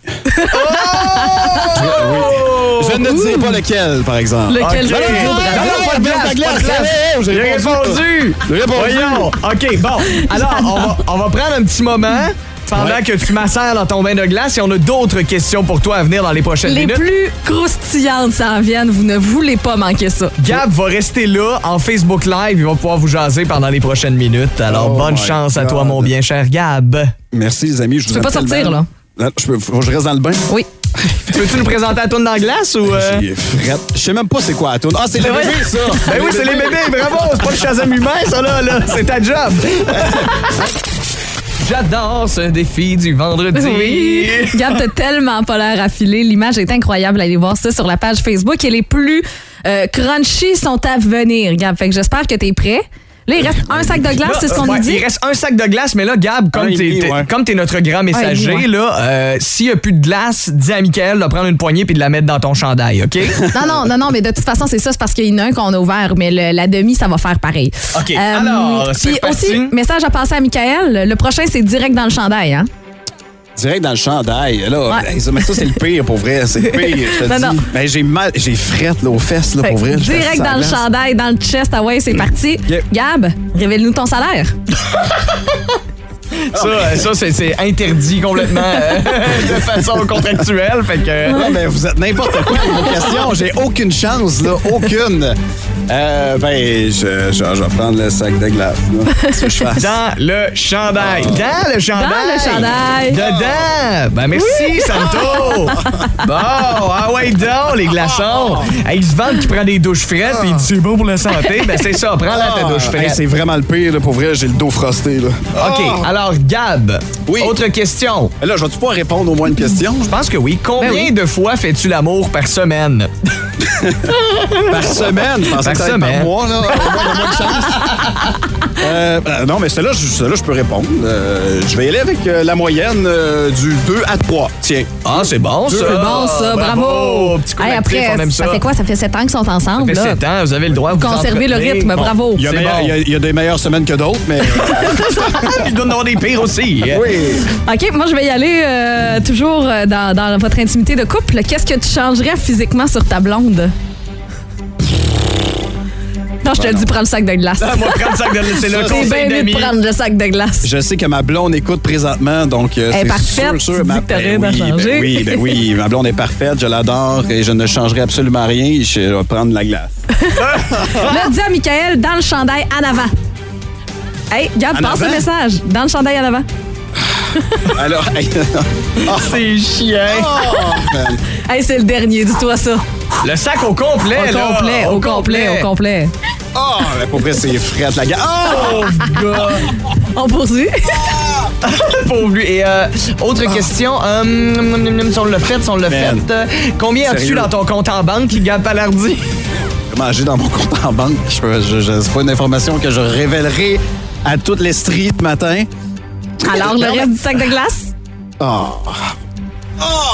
Je, oui. Je ne dirai pas lequel, par exemple. Lequel OK. je veux dire, Non, bravo. non, pas de glace, pas de glace. J'ai J'ai répondu. J'ai répondu. Voyons. OK, bon. Alors, on va, on va prendre un petit moment pendant Ouais. que tu macères dans ton bain de glace et on a d'autres questions pour toi à venir dans les prochaines Les minutes. plus croustillantes s'en viennent. Vous ne voulez pas manquer ça. Gab va rester là en Facebook Live. Il va pouvoir vous jaser pendant les prochaines minutes. Alors, Oh bonne my chance à toi, God. mon bien cher Gab. Merci, les amis. Je Tu peux pas sortir, là. là. Je peux, faut que je reste dans le bain. Oui. Peux-tu nous présenter la toune dans la glace ou... euh? J'ai frette. Je sais même pas c'est quoi la toune. Ah, c'est les Ben bébés, ouais. ça! Ben oui, c'est les bébés, bravo! C'est pas le Shazam humain, ça, là, là. C'est ta job! J'adore ce défi du vendredi. Oui. Gab, t'as tellement pas l'air affilé. L'image est incroyable. Allez voir ça sur la page Facebook. Et les plus euh, crunchy sont à venir, Gab. Fait que j'espère que t'es prêt. Là, il reste un sac de glace, Là, c'est ce qu'on ouais, nous dit? Il reste un sac de glace, mais là, Gab, comme Un et t'es demi, t'es- ouais. comme t'es notre grand messager, Un et demi, ouais. là, euh, s'il y a plus de glace, dis à Mickaël de prendre une poignée puis de la mettre dans ton chandail, OK? Non, non, non, non, mais de toute façon, c'est ça, c'est parce qu'il y en a un qu'on a ouvert, mais le- la demi, ça va faire pareil. OK, alors, c'est puis parti. aussi, message à passer à Mickaël, le prochain, c'est direct dans le chandail, hein? Direct dans le chandail. Là, Ouais. hey, ça, mais ça, c'est le pire, pour vrai. C'est le pire, je te Non, dis. non. Ben, j'ai mal, j'ai frette là, aux fesses, là, Fait pour que vrai. Je fais direct ça à dans la le glace. chandail, dans le chest, ah ouais, c'est parti. Yeah. Gab, révèle-nous ton salaire. Ça, ça c'est, c'est interdit complètement euh, de façon contractuelle. Fait que. Non, mais vous êtes n'importe quoi avec vos questions. J'ai aucune chance, là. Aucune. Euh, ben, je, je, je vais prendre le sac de glace, là. Qu'est-ce que je fasse? Dans le chandail. Dans le chandail. Dans le chandail. Dedans. Ben merci, Santo. Bon, ah ouais, donc, les glaçons. Hey, il se vante qui prend des douches fraîches puis il dit c'est bon pour la santé. Ben c'est ça, prends-la ta douche Hey, fraîche. c'est vraiment le pire, là, pour vrai. J'ai le dos frosté, là. OK, alors Gab, Oui. autre question. Mais là, je vais-tu pouvoir répondre au moins une question? Je pense que oui. Combien Ben oui. de fois fais-tu l'amour par semaine? Par semaine? Je pensais Par que ça allait être semaine. par mois, là. Au moins, au moins de chance. Euh, euh, non, mais celle-là, je, celle-là, je peux répondre. Euh, je vais y aller avec euh, la moyenne euh, du deux à trois. Tiens. Ah, c'est bon, ça. C'est bon, ça, bravo. Petit Hey, collectif, après, on aime ça. ça fait quoi? Ça fait sept ans qu'ils sont ensemble, Ça fait là. sept ans, vous avez le droit de vous Conserver le entretenir. rythme, Bon. bravo. Il y, a C'est meilleur- bon. il y a- il y a des meilleures semaines que d'autres, mais... Il doit en avoir des pires aussi. oui. OK, moi, je vais y aller euh, toujours euh, dans, dans votre intimité de couple. Qu'est-ce que tu changerais physiquement sur ta blonde? Non, je te le dis, prends le sac de glace. Ah, moi, prends le sac de c'est le C'est conseil bien mieux de d'amis. prendre le sac de glace. Je sais que ma blonde écoute présentement, donc euh, Elle est c'est parfaite, sûr, tu sûr. dis ma- que t'as ben rien à oui, changer. Ben oui, ben oui, ma blonde est parfaite, je l'adore et je ne changerai absolument rien. Je vais prendre la glace. Là, dis à Mickaël, dans le chandail en avant. Hey, Gab, En passe le avant? message. Dans le chandail en avant. Alors, hey, oh, C'est chiant. man. Hey, c'est le dernier, dis-toi ça. Le sac au complet, Au là. complet, au complet, au complet. Oh, mais pour vrai, c'est frette, la glace. Oh! On poursuit. Pauvre lui. Et euh, autre question. Euh, si on l'a fait, si on l'a fait. Man. euh, combien as-tu Sérieux? dans ton compte en banque, Gab Palardy? Comment j'ai dans mon compte en banque? Je, peux- je, je- c'est pas une information que je révélerai à toutes les streets ce matin. Alors, le reste du sac de glace? Oh. Oh!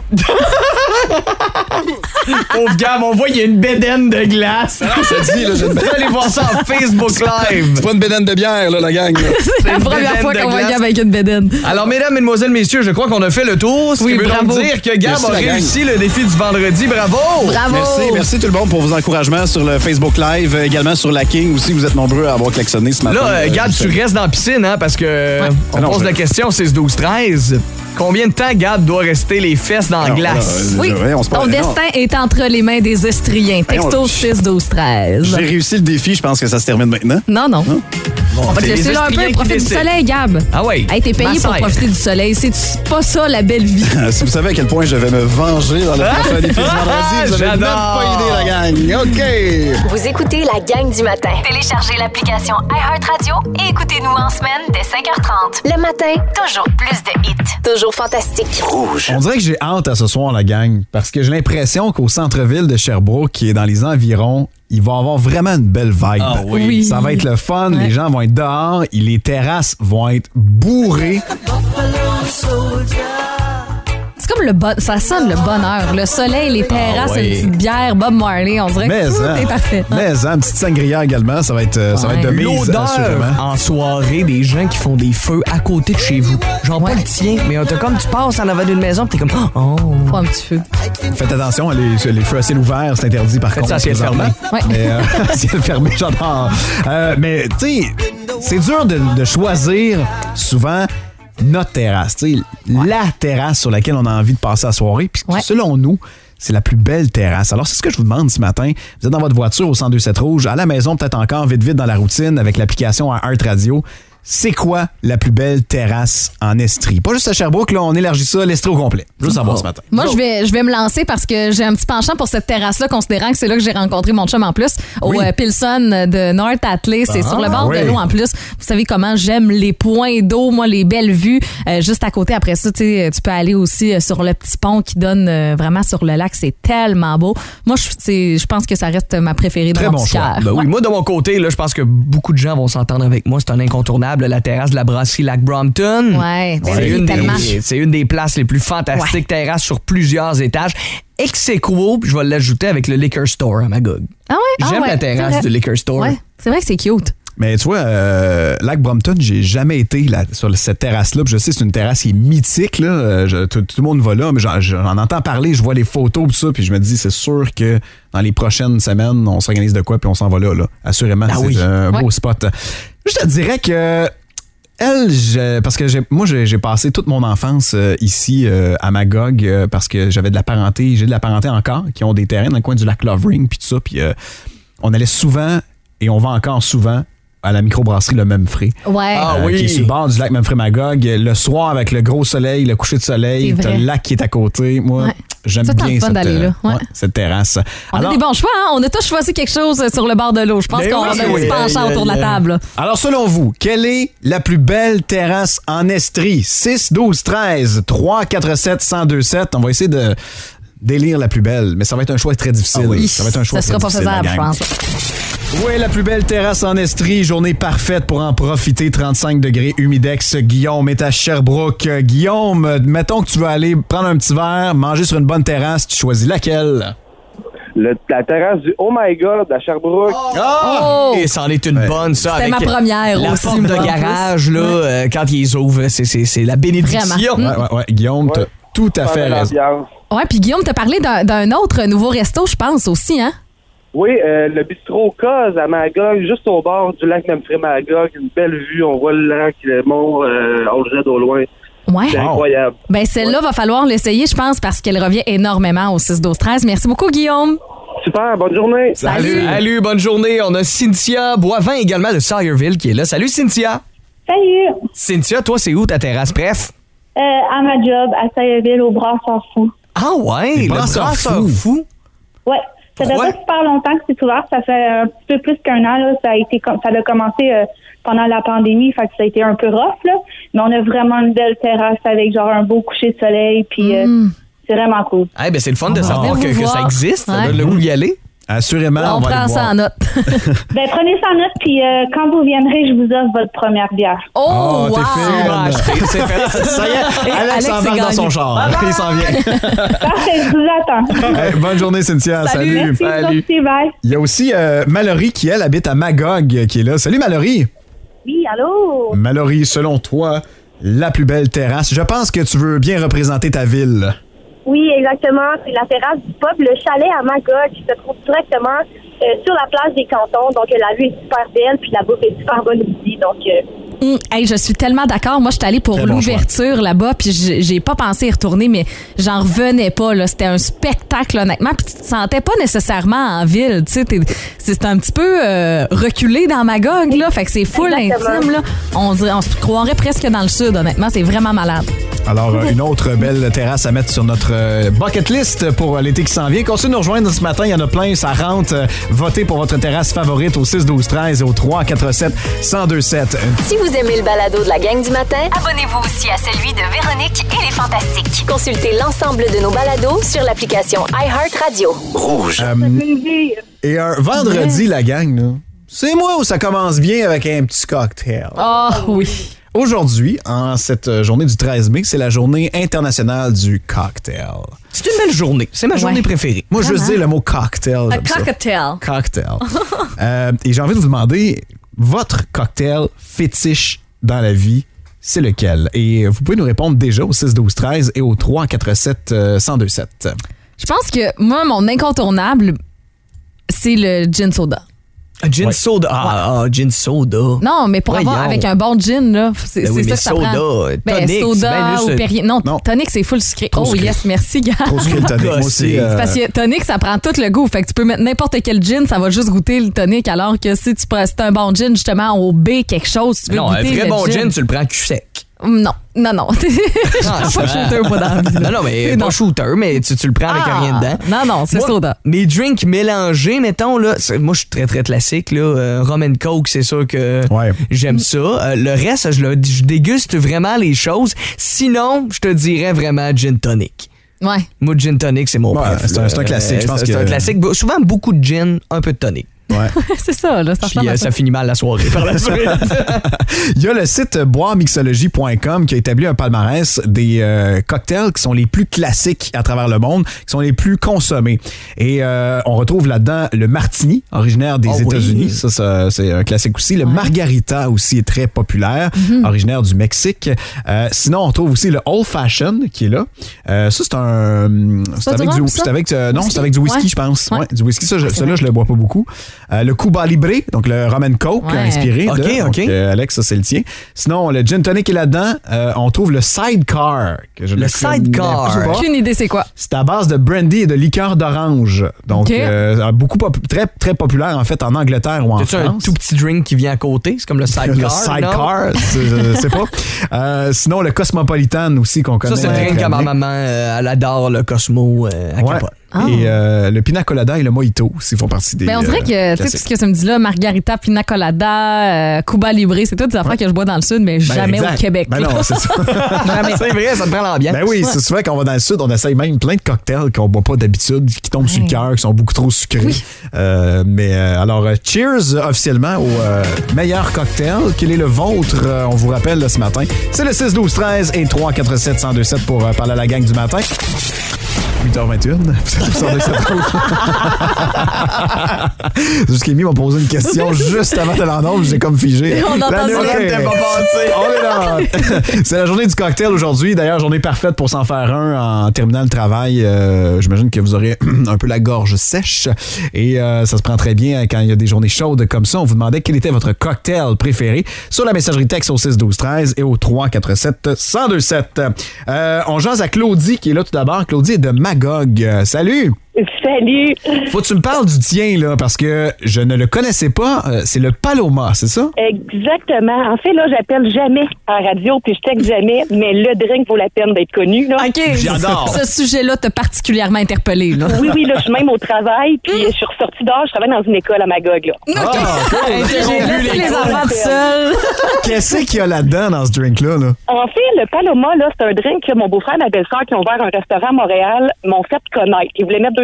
Pauvre Gab, on voit qu'il y a une bédaine de glace. Alors, je te dis, là, j'ai une Vous allez voir ça en Facebook Live. C'est pas une bédaine de bière, là, la gang. là. C'est la une première bédaine fois de qu'on voit glace. Gab avec une bédaine. Alors, mesdames, mesdemoiselles, messieurs, je crois qu'on a fait le tour. Ce Oui, qui veut bravo. donc dire que Gab Merci, a la gang. réussi le défi du vendredi. Bravo! Bravo! Merci, merci tout le monde pour vos encouragements sur le Facebook Live, euh, également sur la King aussi. Vous êtes nombreux à avoir klaxonné ce matin. Là, euh, Euh, Gab, je- tu restes dans la piscine, hein, parce que euh, on Ah non, pose je- la question six, douze, treize. Combien de temps Gab doit rester les fesses dans la Non, glace? là, Oui, Ouais, on se ton parle- non. destin est entre les mains des Estriens. Texto on- six douze treize. J'ai réussi le défi, je pense que ça se termine maintenant. Non, non. On va te c'est laisser les là un Estriens peu qui profiter du décident. soleil, Gab. Ah ouais. Hey, t'es payé pour Massaille. profiter du soleil. C'est pas ça la belle vie. Si vous savez à quel point je vais me venger dans le prochain défi du vendredi, vous avez même J'adore. pas idée, la gang. OK. Vous écoutez la gang du matin. Téléchargez l'application iHeartRadio et écoutez-nous en semaine dès cinq heures trente. Le matin, toujours plus de hits. Toujours fantastique. On dirait que j'ai hâte à ce soir, la gang, parce que j'ai l'impression qu'au centre-ville de Sherbrooke, qui est dans les environs, il va y avoir vraiment une belle vibe. Ah oui. Oui. Ça va être le fun, Ouais. les gens vont être dehors, et les terrasses vont être bourrées. C'est comme le bon... Ça sonne le bonheur. Le soleil, les terrasses, Ah oui. une petite bière, Bob Marley. On dirait Mais que tout hein, est parfait. mais hein, une petite sangria également, ça va être, euh, ça va être de Ouais. mise, L'odeur assurément. en soirée des gens qui font des feux à côté de chez vous. Genre pas le tien, mais t'as comme tu passes en avant d'une maison pis t'es comme oh. Faut un petit feu. Faites attention, les, les feux à ciel ouvert, c'est interdit par Faites contre. ça à ciel présentement. fermé. Ouais. Mais, euh, ciel fermé, j'adore. Euh, mais, tu sais, c'est dur de, de choisir souvent notre terrasse, tu sais, la terrasse sur laquelle on a envie de passer la soirée. Puis Ouais. selon nous, c'est la plus belle terrasse. Alors, c'est ce que je vous demande ce matin. Vous êtes dans votre voiture au cent deux sept Rouge, à la maison, peut-être encore vite, vite dans la routine avec l'application Heart Radio. C'est quoi la plus belle terrasse en Estrie? Pas juste à Sherbrooke, là, on élargit ça, l'Estrie au complet. Je veux savoir ce matin. Moi, je vais, je vais me lancer parce que j'ai un petit penchant pour cette terrasse-là, considérant que c'est là que j'ai rencontré mon chum en plus, au Oui. euh, Pilson de North Atlee. C'est Ah, sur le bord oui. de l'eau en plus. Vous savez comment j'aime les points d'eau, moi, les belles vues. Euh, juste à côté, après ça, tu sais, tu peux aller aussi euh, sur le petit pont qui donne euh, vraiment sur le lac. C'est tellement beau. Moi, je, c'est- je pense que ça reste ma préférée dans Très mon bon petit choix. cœur. Ben oui, Ouais. moi de mon côté, là, je pense que beaucoup de gens vont s'entendre avec moi. C'est un incontournable, la terrasse de la brasserie Lac Brompton. Ouais, ben c'est oui, une, tellement. des- c'est une des places les plus fantastiques, terrasse sur plusieurs étages. Ex aequo, puis je vais l'ajouter avec le liquor store à Magog. Ah ouais? Ah J'aime ouais, la c'est terrasse vrai. du liquor store. Ouais, c'est vrai que c'est cute. Mais tu vois, euh, Lac Brompton, j'ai jamais été là, sur cette terrasse-là. Puis je sais, c'est une terrasse qui est mythique. Là. Euh, je- tout, tout le monde va là, mais j'en, j'en entends parler, je vois les photos, tout ça, puis je me dis, c'est sûr que dans les prochaines semaines, on s'organise de quoi, puis on s'en va là. là. Assurément, Ah c'est oui. un beau Ouais. spot. Je te dirais que elle, je- parce que j'ai, moi, j'ai, j'ai passé toute mon enfance euh, ici euh, à Magog euh, parce que j'avais de la parenté, j'ai de la parenté encore, qui ont des terrains dans le coin du lac Lovering, puis tout ça, puis euh, on allait souvent, et on va encore souvent, à la microbrasserie Le Même Frais. Ouais. Ah Euh, oui. qui est sur le bord du lac Memphis-Magog. Le soir, avec le gros soleil, le coucher de soleil, C'est t'as vrai. le lac qui est à côté. Moi, Ouais. j'aime Ça tente bien fun cette, d'aller là. euh, Ouais. cette terrasse. On Alors, a des bons choix, hein? On a tous choisi quelque chose sur le bord de l'eau. Je pense Ben qu'on oui, a un oui. petit penchant autour de la table. là. alors, selon vous, quelle est la plus belle terrasse en Estrie? six, douze, treize, trois, quatre, sept, un zéro deux sept. On va essayer de d'élire la plus belle, mais ça va être un choix très difficile. Ah oui. Ça va être un choix Ça sera très pas difficile, faisable, la je gang. pense. Oui, la plus belle terrasse en Estrie, journée parfaite pour en profiter, trente-cinq degrés humidex. Guillaume est à Sherbrooke. Euh, Guillaume, euh, mettons que tu veux aller prendre un petit verre, manger sur une bonne terrasse, tu choisis laquelle? Le- la terrasse du Oh My God à Sherbrooke. Oh! Et c'en est une bonne, ça. C'était avec ma première la aussi, porte de moi, en plus. garage, là, euh, quand ils ouvrent, c'est, c'est, c'est la bénédiction. Vraiment. Ouais, ouais, ouais. Guillaume, t'as Ouais. tout à fait Super raison. ambiance. Ouais, puis Guillaume, t'as parlé d'un, d'un autre nouveau resto, je pense, aussi, hein? Oui, euh, le bistrot Cause à Magog, juste au bord du lac Memphis-Magog, une belle vue, on voit le lac, le mont euh, Olzed au loin. Ouais. C'est incroyable. Ben, celle-là, va falloir l'essayer, je pense, parce qu'elle revient énormément au six douze treize. Merci beaucoup, Guillaume. Super, bonne journée. Salut. Salut, bonne journée. On a Cynthia Boivin également de Sawyerville qui est là. Salut, Cynthia. Salut! Cynthia, toi, c'est où ta terrasse, bref? Euh, à ma job, à Saint-Ville, au Brasseur Fou. Ah ouais, Les le brasseurs brasseur fous. fou. Ouais. Ça fait Ouais. pas super longtemps que c'est ouvert. Ça fait un petit peu plus qu'un an. Là. Ça a été com- ça a commencé euh, pendant la pandémie. Fait que ça a été un peu rough. Là. Mais on a vraiment une belle terrasse avec genre un beau coucher de soleil. Puis euh, c'est vraiment cool. Eh ben, c'est le fun de savoir venez que, vous que ça voir. existe. Ça Ouais. donne le goût d'y aller. Assurément, on, on va prend aller ça voir. en note. Ben, prenez ça en note, puis euh, quand vous viendrez, je vous offre votre première bière. Oh, Oh, wow! t'es Ah, fine. c'est fait. Ça y est, Et Alex Alex s'embarque est dans son gagné. char. Il s'en vient. Parfait, je vous attends. Hey, bonne journée, Cynthia. Salut. Salut. Merci, Salut. merci, bye. Il y a aussi euh, Mallory qui, elle, habite à Magog, qui est là. Salut, Mallory. Oui, allô? Mallory, selon toi, la plus belle terrasse. Je pense que tu veux bien représenter ta ville. Oui, exactement. C'est la terrasse du pub, le chalet à Magog, qui se trouve directement euh, sur la place des Cantons. Donc, euh, la vue est super belle, puis la bouffe est super bonne aussi. Donc, euh, Hum, hey, je suis tellement d'accord. Moi, je suis allée pour Très bon l'ouverture là-bas, puis j'ai j'ai pas pensé y retourner, mais j'en revenais pas. Là. C'était un spectacle, honnêtement. Puis tu te sentais pas nécessairement en ville. Tu sais, t'es- c'est un petit peu euh, reculé dans Magog, là. Fait que c'est full Exactement. intime, là. On, dirait, on se croirait presque dans le sud, honnêtement. C'est vraiment malade. Alors, euh, une autre belle terrasse à mettre sur notre euh, bucket list pour euh, l'été qui s'en vient. Continuez de nous rejoindre ce matin. Il y en a plein. Ça rentre. Euh, votez pour votre terrasse favorite au six douze treize et au trois quatre sept un zéro deux sept. Si vous aimez le balado de la gang du matin, Abonnez-vous aussi à celui de Véronique et les Fantastiques. consultez l'ensemble de nos balados sur l'application iHeartRadio. Rouge. Et un vendredi, la gang, là, c'est moi où ça commence bien avec un petit cocktail. Ah oui. Aujourd'hui, en cette journée du treize mai, c'est la journée internationale du cocktail. C'est une belle journée. C'est ma journée Ouais. préférée. Moi, je veux dire le mot cocktail. Un j'aime ça. cocktail. Cocktail. Euh, et j'ai envie de vous demander, votre cocktail fétiche dans la vie, c'est lequel? Et vous pouvez nous répondre déjà au six douze treize et au trois quatre sept un zéro deux sept. Je pense que moi, mon incontournable, c'est le gin soda. Un gin Ouais. soda. Ah, ah, gin soda. Non, mais pour avoir Voyons. avec un bon gin, là, c'est Ben c'est oui, ça mais que ça soda, prend. euh, Ben, tonic, c'est soda bien ou juste- Perrier. Non, Non. tonic, c'est full sucré. Trop oh sucré. yes, merci, gars. Trop sucré le tonic, moi aussi. euh, Parce que tonic, ça prend tout le goût. Fait que tu peux mettre n'importe quel gin, ça va juste goûter le tonic. Alors que si tu prends si t'as un bon gin, justement, au B, quelque chose, tu veux Non, un goûter vrai le bon gin. gin, tu le prends cul sec. Non, non, non. Je Ah, prends pas je- shooter, pas dans la vie, là. Non, non, mais Non. pas shooter, mais tu, tu le prends avec Ah, rien dedans. Non, non, c'est Moi, soda. Mes drinks mélangés, mettons, là, c'est- moi, je suis très, très classique, là. Euh, rum and coke, c'est sûr que Ouais. j'aime ça. Euh, le reste, je, le, je déguste vraiment les choses. Sinon, je te dirais vraiment gin tonic. Ouais. Moi, gin tonic, c'est mon Ouais, préf, c'est un- là. c'est un classique, je pense C'est que- un classique. Bo- Souvent, beaucoup de gin, un peu de tonic. Ouais. c'est ça, là. Ça Puis ressemble euh, à ça ça. finit mal la soirée par la suite. Il y a le site boire mixologie point com qui a établi un palmarès des euh, cocktails qui sont les plus classiques à travers le monde, qui sont les plus consommés. Et euh, on retrouve là-dedans le martini, originaire des Oh oui. États-Unis. Ça, ça, c'est un classique aussi. Le margarita aussi est très populaire, originaire du Mexique. Euh, sinon, on retrouve aussi le old fashion qui est là. Euh, ça, c'est un... C'est pas avec du du, rhum, c'est ça? avec, euh, non, Whisky? c'est avec du whisky, Ouais. je pense. Ouais. Ouais, du whisky, ça, je, c'est celui-là, vrai. je le bois pas beaucoup. Euh, le Cuba Libre, donc le rum and coke Ouais. inspiré. Ok, de, ok. donc, euh, Alex, ça, c'est le tien. Sinon, le gin tonic est là-dedans. Euh, on trouve le sidecar. Que je Le ne sidecar. connais J'ai pas. aucune idée c'est quoi. C'est à base de brandy et de liqueur d'orange. Donc, Ok. euh, beaucoup pop- très, très populaire, en fait, en Angleterre ou en T'as-tu un France. tout petit drink qui vient à côté? C'est comme le sidecar. Le non? sidecar, c'est- je sais pas. Euh, sinon, le Cosmopolitan aussi qu'on connaît. Ça, c'est le drink très que ma bien. maman, euh, elle adore, le Cosmo, euh, à Ouais. capote. Ah. Et euh, le pina colada et le mojito aussi font partie des. Ben, on dirait euh, que, tu sais, tout classiques. ce que ça me dit là, margarita, pina colada, euh, Cuba Libre, c'est toutes des affaires que je bois dans le sud, mais Ben, jamais exact. au Québec. Ben non, c'est ça. C'est vrai, ça te prend l'ambiance. Ben oui, c'est souvent quand on va dans le sud, on essaye même plein de cocktails qu'on boit pas d'habitude, qui tombent sur le cœur, qui sont beaucoup trop sucrés. Euh, mais euh, alors, euh, cheers officiellement au euh, meilleur cocktail. Quel est le vôtre? Euh, on vous rappelle là, ce matin. C'est le six douze treize et trois quatre sept un zéro deux sept pour euh, parler à la gang du matin. huit heures vingt et un. C'est juste qu'Amy m'a posé une question juste avant de l'annonce, j'ai comme figé. On entend La ça. nouvelle T'es était pas pas passé. On est là. C'est la journée du cocktail aujourd'hui. D'ailleurs, journée parfaite pour s'en faire un en terminant le travail. Euh, j'imagine que vous aurez un peu la gorge sèche. Et euh, ça se prend très bien quand il y a des journées chaudes comme ça. On vous demandait quel était votre cocktail préféré sur la messagerie texte au six douze treize et au trois quatre sept un zéro deux sept. Euh, on jase à Claudie qui est là tout d'abord. Claudie est de Magog. Euh, salut! Salut! Faut que tu me parles du tien, là, parce que je ne le connaissais pas. Euh, c'est le Paloma, c'est ça? Exactement. En fait, là, j'appelle jamais en radio, puis je texte jamais, mais le drink vaut la peine d'être connu, là. OK. J'adore. Ce sujet-là t'a particulièrement interpellé, là. Oui, oui, là, je suis même au travail, puis je suis ressortie dehors, je travaille dans une école à Magog, là. OK. Hey, J'ai interrompu laissé les les cours. enfants tout seuls. Qu'est-ce qu'il y a là-dedans, dans ce drink-là? Là? En fait, le Paloma, là, c'est un drink que mon beau-frère et ma belle-sœur qui ont ouvert un restaurant à Montréal m'ont fait connaître. Ils voulaient mettre deux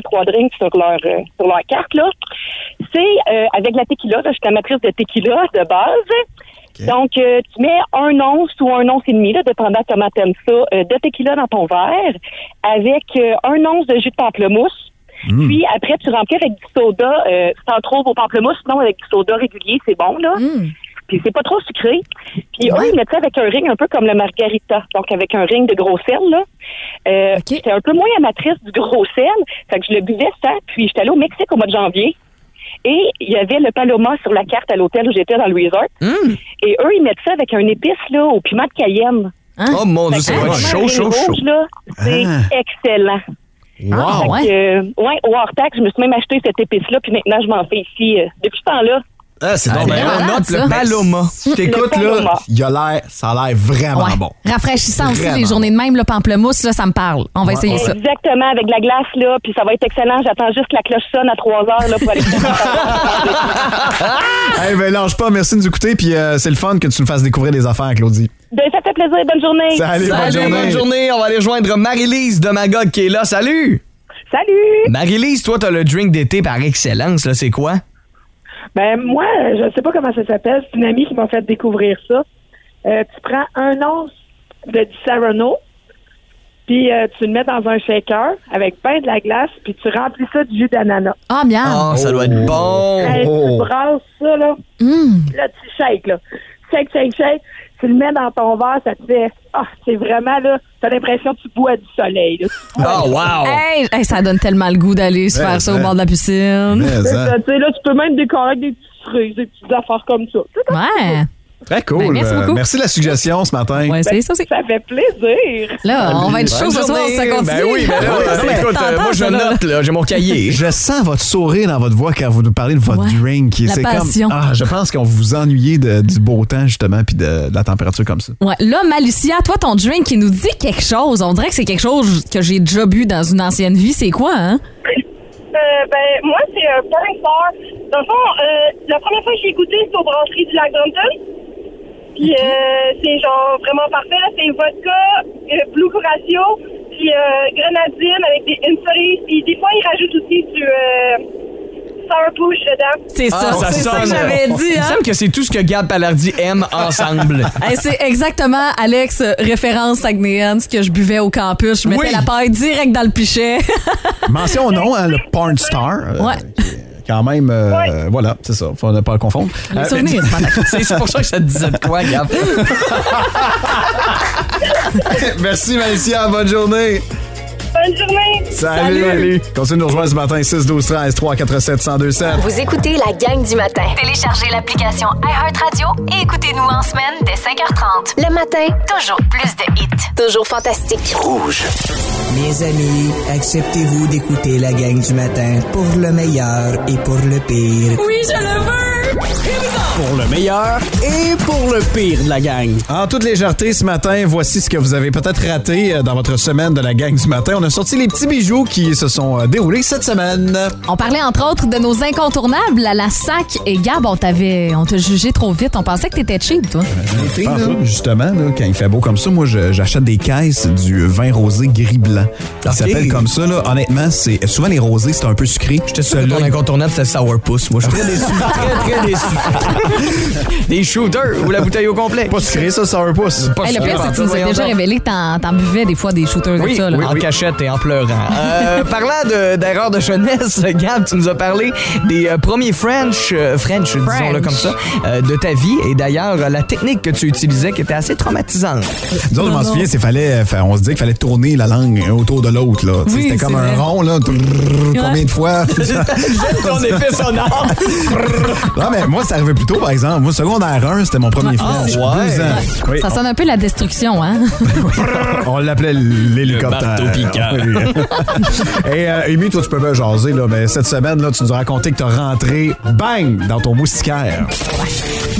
deux, trois drinks sur leur euh, sur leur carte, là. C'est euh, avec la tequila, là, je suis amatrice de tequila de base. Okay. Donc, euh, tu mets un once ou un once et demi, là, dépendant comment t'aimes ça, euh, de tequila dans ton verre, avec euh, un once de jus de pamplemousse. Mm. Puis après, tu remplis avec du soda, euh, si t'en trouves au pamplemousse, sinon avec du soda régulier, c'est bon, là. Mm. Puis c'est pas trop sucré. Puis ouais. eux, ils mettaient avec un ring un peu comme le margarita, donc avec un ring de gros sel, là. Euh, okay. J'étais un peu moins amatrice du gros sel, fait que je le buvais ça, puis j'étais allée au Mexique au mois de janvier. Et il y avait le Paloma sur la carte à l'hôtel où j'étais dans le resort. Mm. Et eux, ils mettent ça avec un épice, là, au piment de Cayenne. Hein? Oh mon Dieu, c'est vrai, chaud, chaud, chaud. Là, c'est ah. excellent. Wow. Ah, ouais. Euh, ouais, au hors-taxe, je me suis même acheté cette épice-là, puis maintenant, je m'en fais ici. Euh, depuis ce temps-là, Ah, c'est donc bien. On note le Paloma. Je t'écoute, là, il a l'air, ça a l'air vraiment ouais. bon. Rafraîchissant vraiment aussi, les journées de même, le pamplemousse, là, ça me parle. On va ouais, essayer ouais. ça. Exactement, avec de la glace, là, puis ça va être excellent. J'attends juste que la cloche sonne à trois heures, là, pour aller... hey, ben, lâche pas, merci de nous écouter, puis euh, c'est le fun que tu nous fasses découvrir des affaires, Claudie. Ben, ça fait plaisir, bonne journée. Salut, Salut bonne journée. bonne journée. On va aller rejoindre Marie-Lise de Magog qui est là. Salut! Salut! Marie-Lise, toi, t'as le drink d'été par excellence, là, c'est quoi? Ben moi, je sais pas comment ça s'appelle. C'est une amie qui m'a fait découvrir ça. Euh, tu prends un once de Disaronno, puis euh, tu le mets dans un shaker avec ben de la glace, puis tu remplis ça de jus d'ananas. Ah, bien! Oh, ça doit être bon! Hey, tu brasses ça, là. Mm. Là, tu shakes, là. Shake, shake, shake. Tu le mets dans ton verre, ça te fait... Ah, oh, c'est vraiment, là, t'as l'impression que tu bois du soleil, là. Oh, wow! Hey, hey, ça donne tellement le goût d'aller se ouais, faire ça ouais. au bord de la piscine. C'est ça, tu sais, là, tu peux même décorer avec des petites cerises, des petites affaires comme ça. Comme ouais! Ça. Très cool. Ben, merci beaucoup. Euh, merci de la suggestion ce matin. Ouais, c'est ça, c'est... Ça fait plaisir. Là, on va être chaud ce soir, ça continue. Ben oui, ben là, ben, écoute, euh, moi je note, là, j'ai mon cahier. Je sens votre sourire dans votre voix quand vous nous parlez de votre ouais, drink. La c'est passion. Comme, ah, je pense qu'on vous ennuyez de, du beau temps, justement, puis de, de la température comme ça. Ouais. Là, Malicia, toi, ton drink, il nous dit quelque chose. On dirait que c'est quelque chose que j'ai déjà bu dans une ancienne vie. C'est quoi, hein? Euh, ben, moi, c'est un Pine Star. Dans le fond, euh, la première fois que j'ai goûté, c'est aux brasseries du Lac Brompton. Puis euh, c'est genre vraiment parfait. Là. C'est vodka, euh, Blue Curatio, puis euh, grenadine avec des, une cerise. Puis des fois, ils rajoutent aussi du euh, sour push dedans. C'est ça, ah, c'est ça, ça que j'avais dit. Il me hein? semble que c'est tout ce que Gab Palardy aime ensemble. Hey, c'est exactement, Alex, référence saguenayenne, ce que je buvais au campus. Je mettais oui. la paille direct dans le pichet. Mention au nom, hein, le Porn Star. Euh, ouais. Quand même, euh, ouais. voilà, c'est ça. Faut ne pas le confondre. Les souvenirs, euh, c'est, c'est pour ça que ça te disait de quoi, Gab? Merci, Malicia. Bonne journée. Bonne journée. Salut. Salut. Continue de nous rejoindre ce matin, six douze treize trois quatre sept un deux sept. Vous écoutez la gang du matin. Téléchargez l'application iHeartRadio et écoutez-nous en semaine dès cinq heures trente. Le matin, toujours plus de hits. Toujours fantastique. Rouge. Mes amis, acceptez-vous d'écouter la gang du matin pour le meilleur et pour le pire. Oui, je le veux! Pour le meilleur et pour le pire de la gang. En toute légèreté, ce matin, voici ce que vous avez peut-être raté dans votre semaine de la gang du matin. On a sorti les petits bijoux qui se sont déroulés cette semaine. On parlait entre autres de nos incontournables à la sac. Et Gab, on t'avait, on t'a jugé trop vite. On pensait que t'étais cheap, toi. Euh, pense, là, justement, là, quand il fait beau comme ça, moi, je, j'achète des caisses du vin rosé gris-blanc. Ça okay. s'appelle comme ça, là. Honnêtement, c'est souvent les rosés, c'est un peu sucré. J'étais sûr que ton incontournable, c'est Sourpuss. Moi, je suis très déçu. très, très déçu. Des shooters ou la bouteille au complet. Pas sucré, ça, Sourpuss. Hey, le pire, c'est que tu nous as déjà révélé que t'en, t'en buvais des fois des shooters oui, comme ça. Là. Oui, en oui. cachette et en pleurant. euh, parlant de, d'erreurs de jeunesse, Gab, tu nous as parlé des euh, premiers French, euh, French, French. disons-le comme ça, euh, de ta vie. Et d'ailleurs, la technique que tu utilisais qui était assez traumatisante. Nous autres, je m'en souviens, c'est fallait, on se dit qu'il fallait tourner la langue autour de l'autre. Là. Oui, c'était comme vrai. un rond, là. Trrr, combien ouais. de fois? J'aime ton effet sonore. Non, mais moi, ça arrivait plus tôt, par exemple. Moi, secondaire un, c'était mon premier ah, French. Ouais. douze ans. Ouais. Ça sonne un peu la destruction, hein? On l'appelait l'hélicoptère. Le piquant. Et euh, Amy, toi, tu peux pas jaser, là, mais cette semaine, là, tu nous as raconté que t'as rentré, bang, dans ton moustiquaire.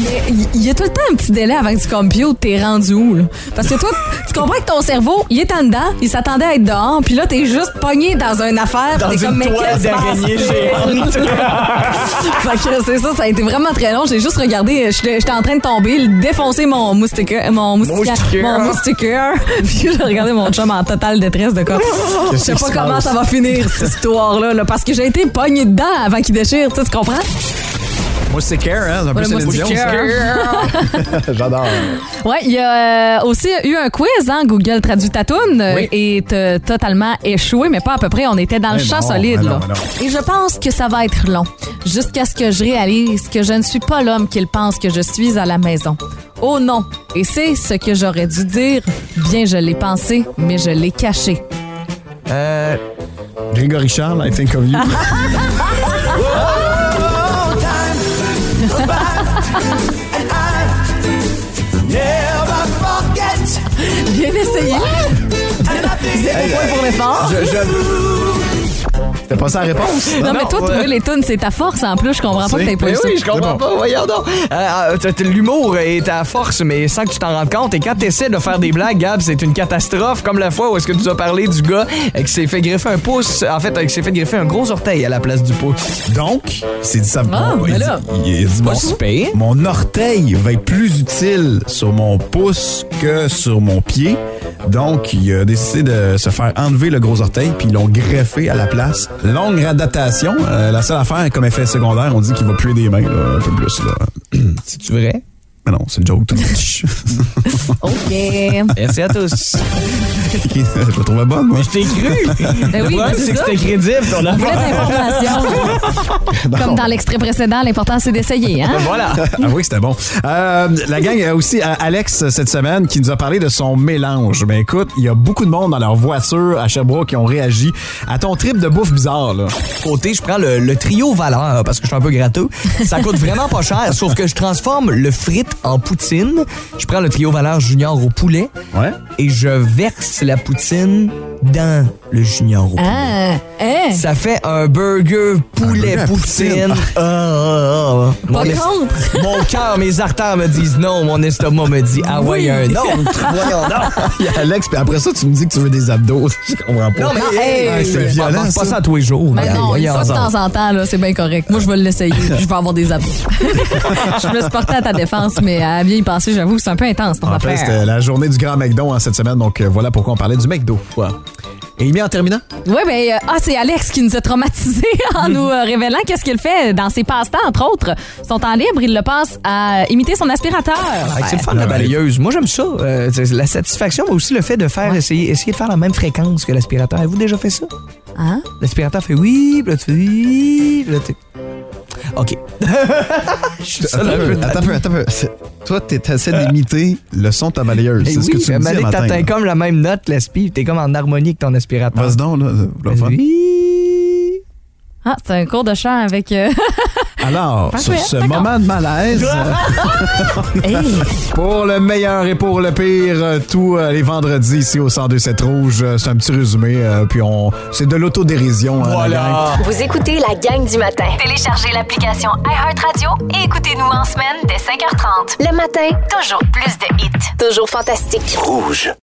Mais il y a tout le temps un petit délai avant que tu computes, t'es rendu où, là? Parce que toi, tu comprends que ton cerveau, il est en dedans, il s'attendait à être dehors, puis là, t'es juste pogné dans une affaire. Dans t'es une comme, mais toile qu'est-ce qui se d'araignée passe? géante. Fait que c'est ça, ça a été vraiment très long. J'ai juste regardé, j'étais j'étais en train de tomber, défoncer mon moustiquaire, mon moustiquaire, Moustiquaire. mon moustiquaire. Puis j'ai regardé mon chum en totale détresse de quoi. Je sais pas comment ça va finir, cette histoire-là, là, parce que j'ai été pogné dedans avant qu'il déchire, tu sais, tu comprends? Moustiquaire, hein? C'est un peu Ouais, le Céline Dion, ça. J'adore. Ouais, il y a euh, aussi eu un quiz, hein? Google traduit ta toune euh, Oui. et t'as totalement échoué, mais pas à peu près. On était dans le Mais champ non, solide, mais non, là. mais non. Et je pense que ça va être long, jusqu'à ce que je réalise que je ne suis pas l'homme qu'il pense que je suis à la maison. Oh non! Et c'est ce que j'aurais dû dire. Bien, je l'ai pensé, mais je l'ai caché. Euh... Grégory Charles, I think of you. Bien essayé. Zéro point pour l'effort. Je, je... C'était pas ça la réponse? Non, mais toi, ouais. trouver les tunes, c'est ta force en plus. Je comprends pas que t'aies pas Mais eu ça. oui, je comprends pas. Voyons donc. Euh, euh, t'as- t'as- L'humour est ta force, mais sans que tu t'en rendes compte. Et quand t'essaies de faire des blagues, Gab, c'est une catastrophe. Comme la fois où est-ce que tu nous as parlé du gars euh, qui s'est fait greffer un pouce. En fait, euh, qui s'est fait greffer un gros orteil à la place du pouce. Donc, il s'est dit ça. Ah, bon, mais il, là. dit, il a dit, Pas mon, si pire. mon orteil va être plus utile sur mon pouce que sur mon pied. Donc, il a décidé de se faire enlever le gros orteil, puis ils l'ont greffé à la place. Longue réadaptation. Euh, la seule affaire, comme effet secondaire, on dit qu'il va puer des mains, là, un peu plus. Là. C'est-tu vrai? Mais non, c'est une joke. OK. Merci à tous. Je la trouvais bonne, moi. Je t'ai cru. Ben oui, Le problème, ben c'est c'est que ça. c'était crédible, ton On voulait de affaire. l'information. Comme dans l'extrait précédent, l'important, c'est d'essayer, hein? Voilà. Ah oui, c'était bon. Euh, la gang, il y a aussi euh, Alex cette semaine qui nous a parlé de son mélange. Ben écoute, il y a beaucoup de monde dans leur voiture à Sherbrooke qui ont réagi à ton trip de bouffe bizarre, là. Côté, je prends le, le trio valeur parce que je suis un peu gratteux. Ça coûte vraiment pas cher, sauf que je transforme le frite en poutine. Je prends le trio valeur junior au poulet. Ouais. Et je verse la poutine dans le junior au poulet. Ah, hein? Ça fait un burger poulet burger à poutine. poutine. Ah, ah, ah. Pas Mon es- contre. Mon cœur, mes artères me disent non, mon estomac me dit ah ouais, un autre. Voyons donc. Il y a Alex, puis après ça, tu me dis que tu veux des abdos. Je comprends pas. Non, mais hey, hey, c'est violent, pense pas ça. ça à tous les jours. Mais là. non, une Voyons fois de donc. temps en temps, là, c'est bien correct. Moi, je vais l'essayer, puis je vais avoir des abdos. Je me suis portée à ta défense, mais à bien y penser, j'avoue que c'est un peu intense, ton En fait, affaire. c'était la journée du Grand McDo hein, cette semaine, donc euh, voilà pourquoi on parlait du McDo. Ouais. Et Amy, en terminant? Oui, ben, euh, ah, c'est Alex qui nous a traumatisés en nous euh, révélant qu'est-ce qu'il fait dans ses passe-temps, entre autres. Son temps libre, il le passe à imiter son aspirateur. Ah, c'est le fun, la balayeuse. Moi, j'aime ça. Euh, c'est la satisfaction, mais aussi le fait de faire essayer, essayer de faire la même fréquence que l'aspirateur. Avez-vous déjà fait ça? Hein? L'aspirateur fait oui, puis là, tu fais oui, puis là, tu... OK. Je suis seul un peu. Attends un peu, attends un peu. C'est- Toi, t'essaies d'imiter le son de ta balayeuse. Eh C'est ce que oui, tu me dis mais ce matin. t'atteins là. comme la même note, l'aspi, t'es comme en harmonie avec ton aspirateur. Vas-y donc, là. là, fun. Oui. Ah, c'est un cours de chant avec... euh, Alors, Parfait, sur ce d'accord. moment de malaise, Hey. pour le meilleur et pour le pire, euh, tous euh, les vendredis ici au cent deux sept Rouge, euh, c'est un petit résumé, euh, puis on, c'est de l'autodérision. hein, la gang. Voilà. Vous écoutez la gang du matin. Téléchargez l'application iHeartRadio et écoutez-nous en semaine dès cinq heures trente. Le matin, toujours plus de hits. Toujours fantastique. Rouge.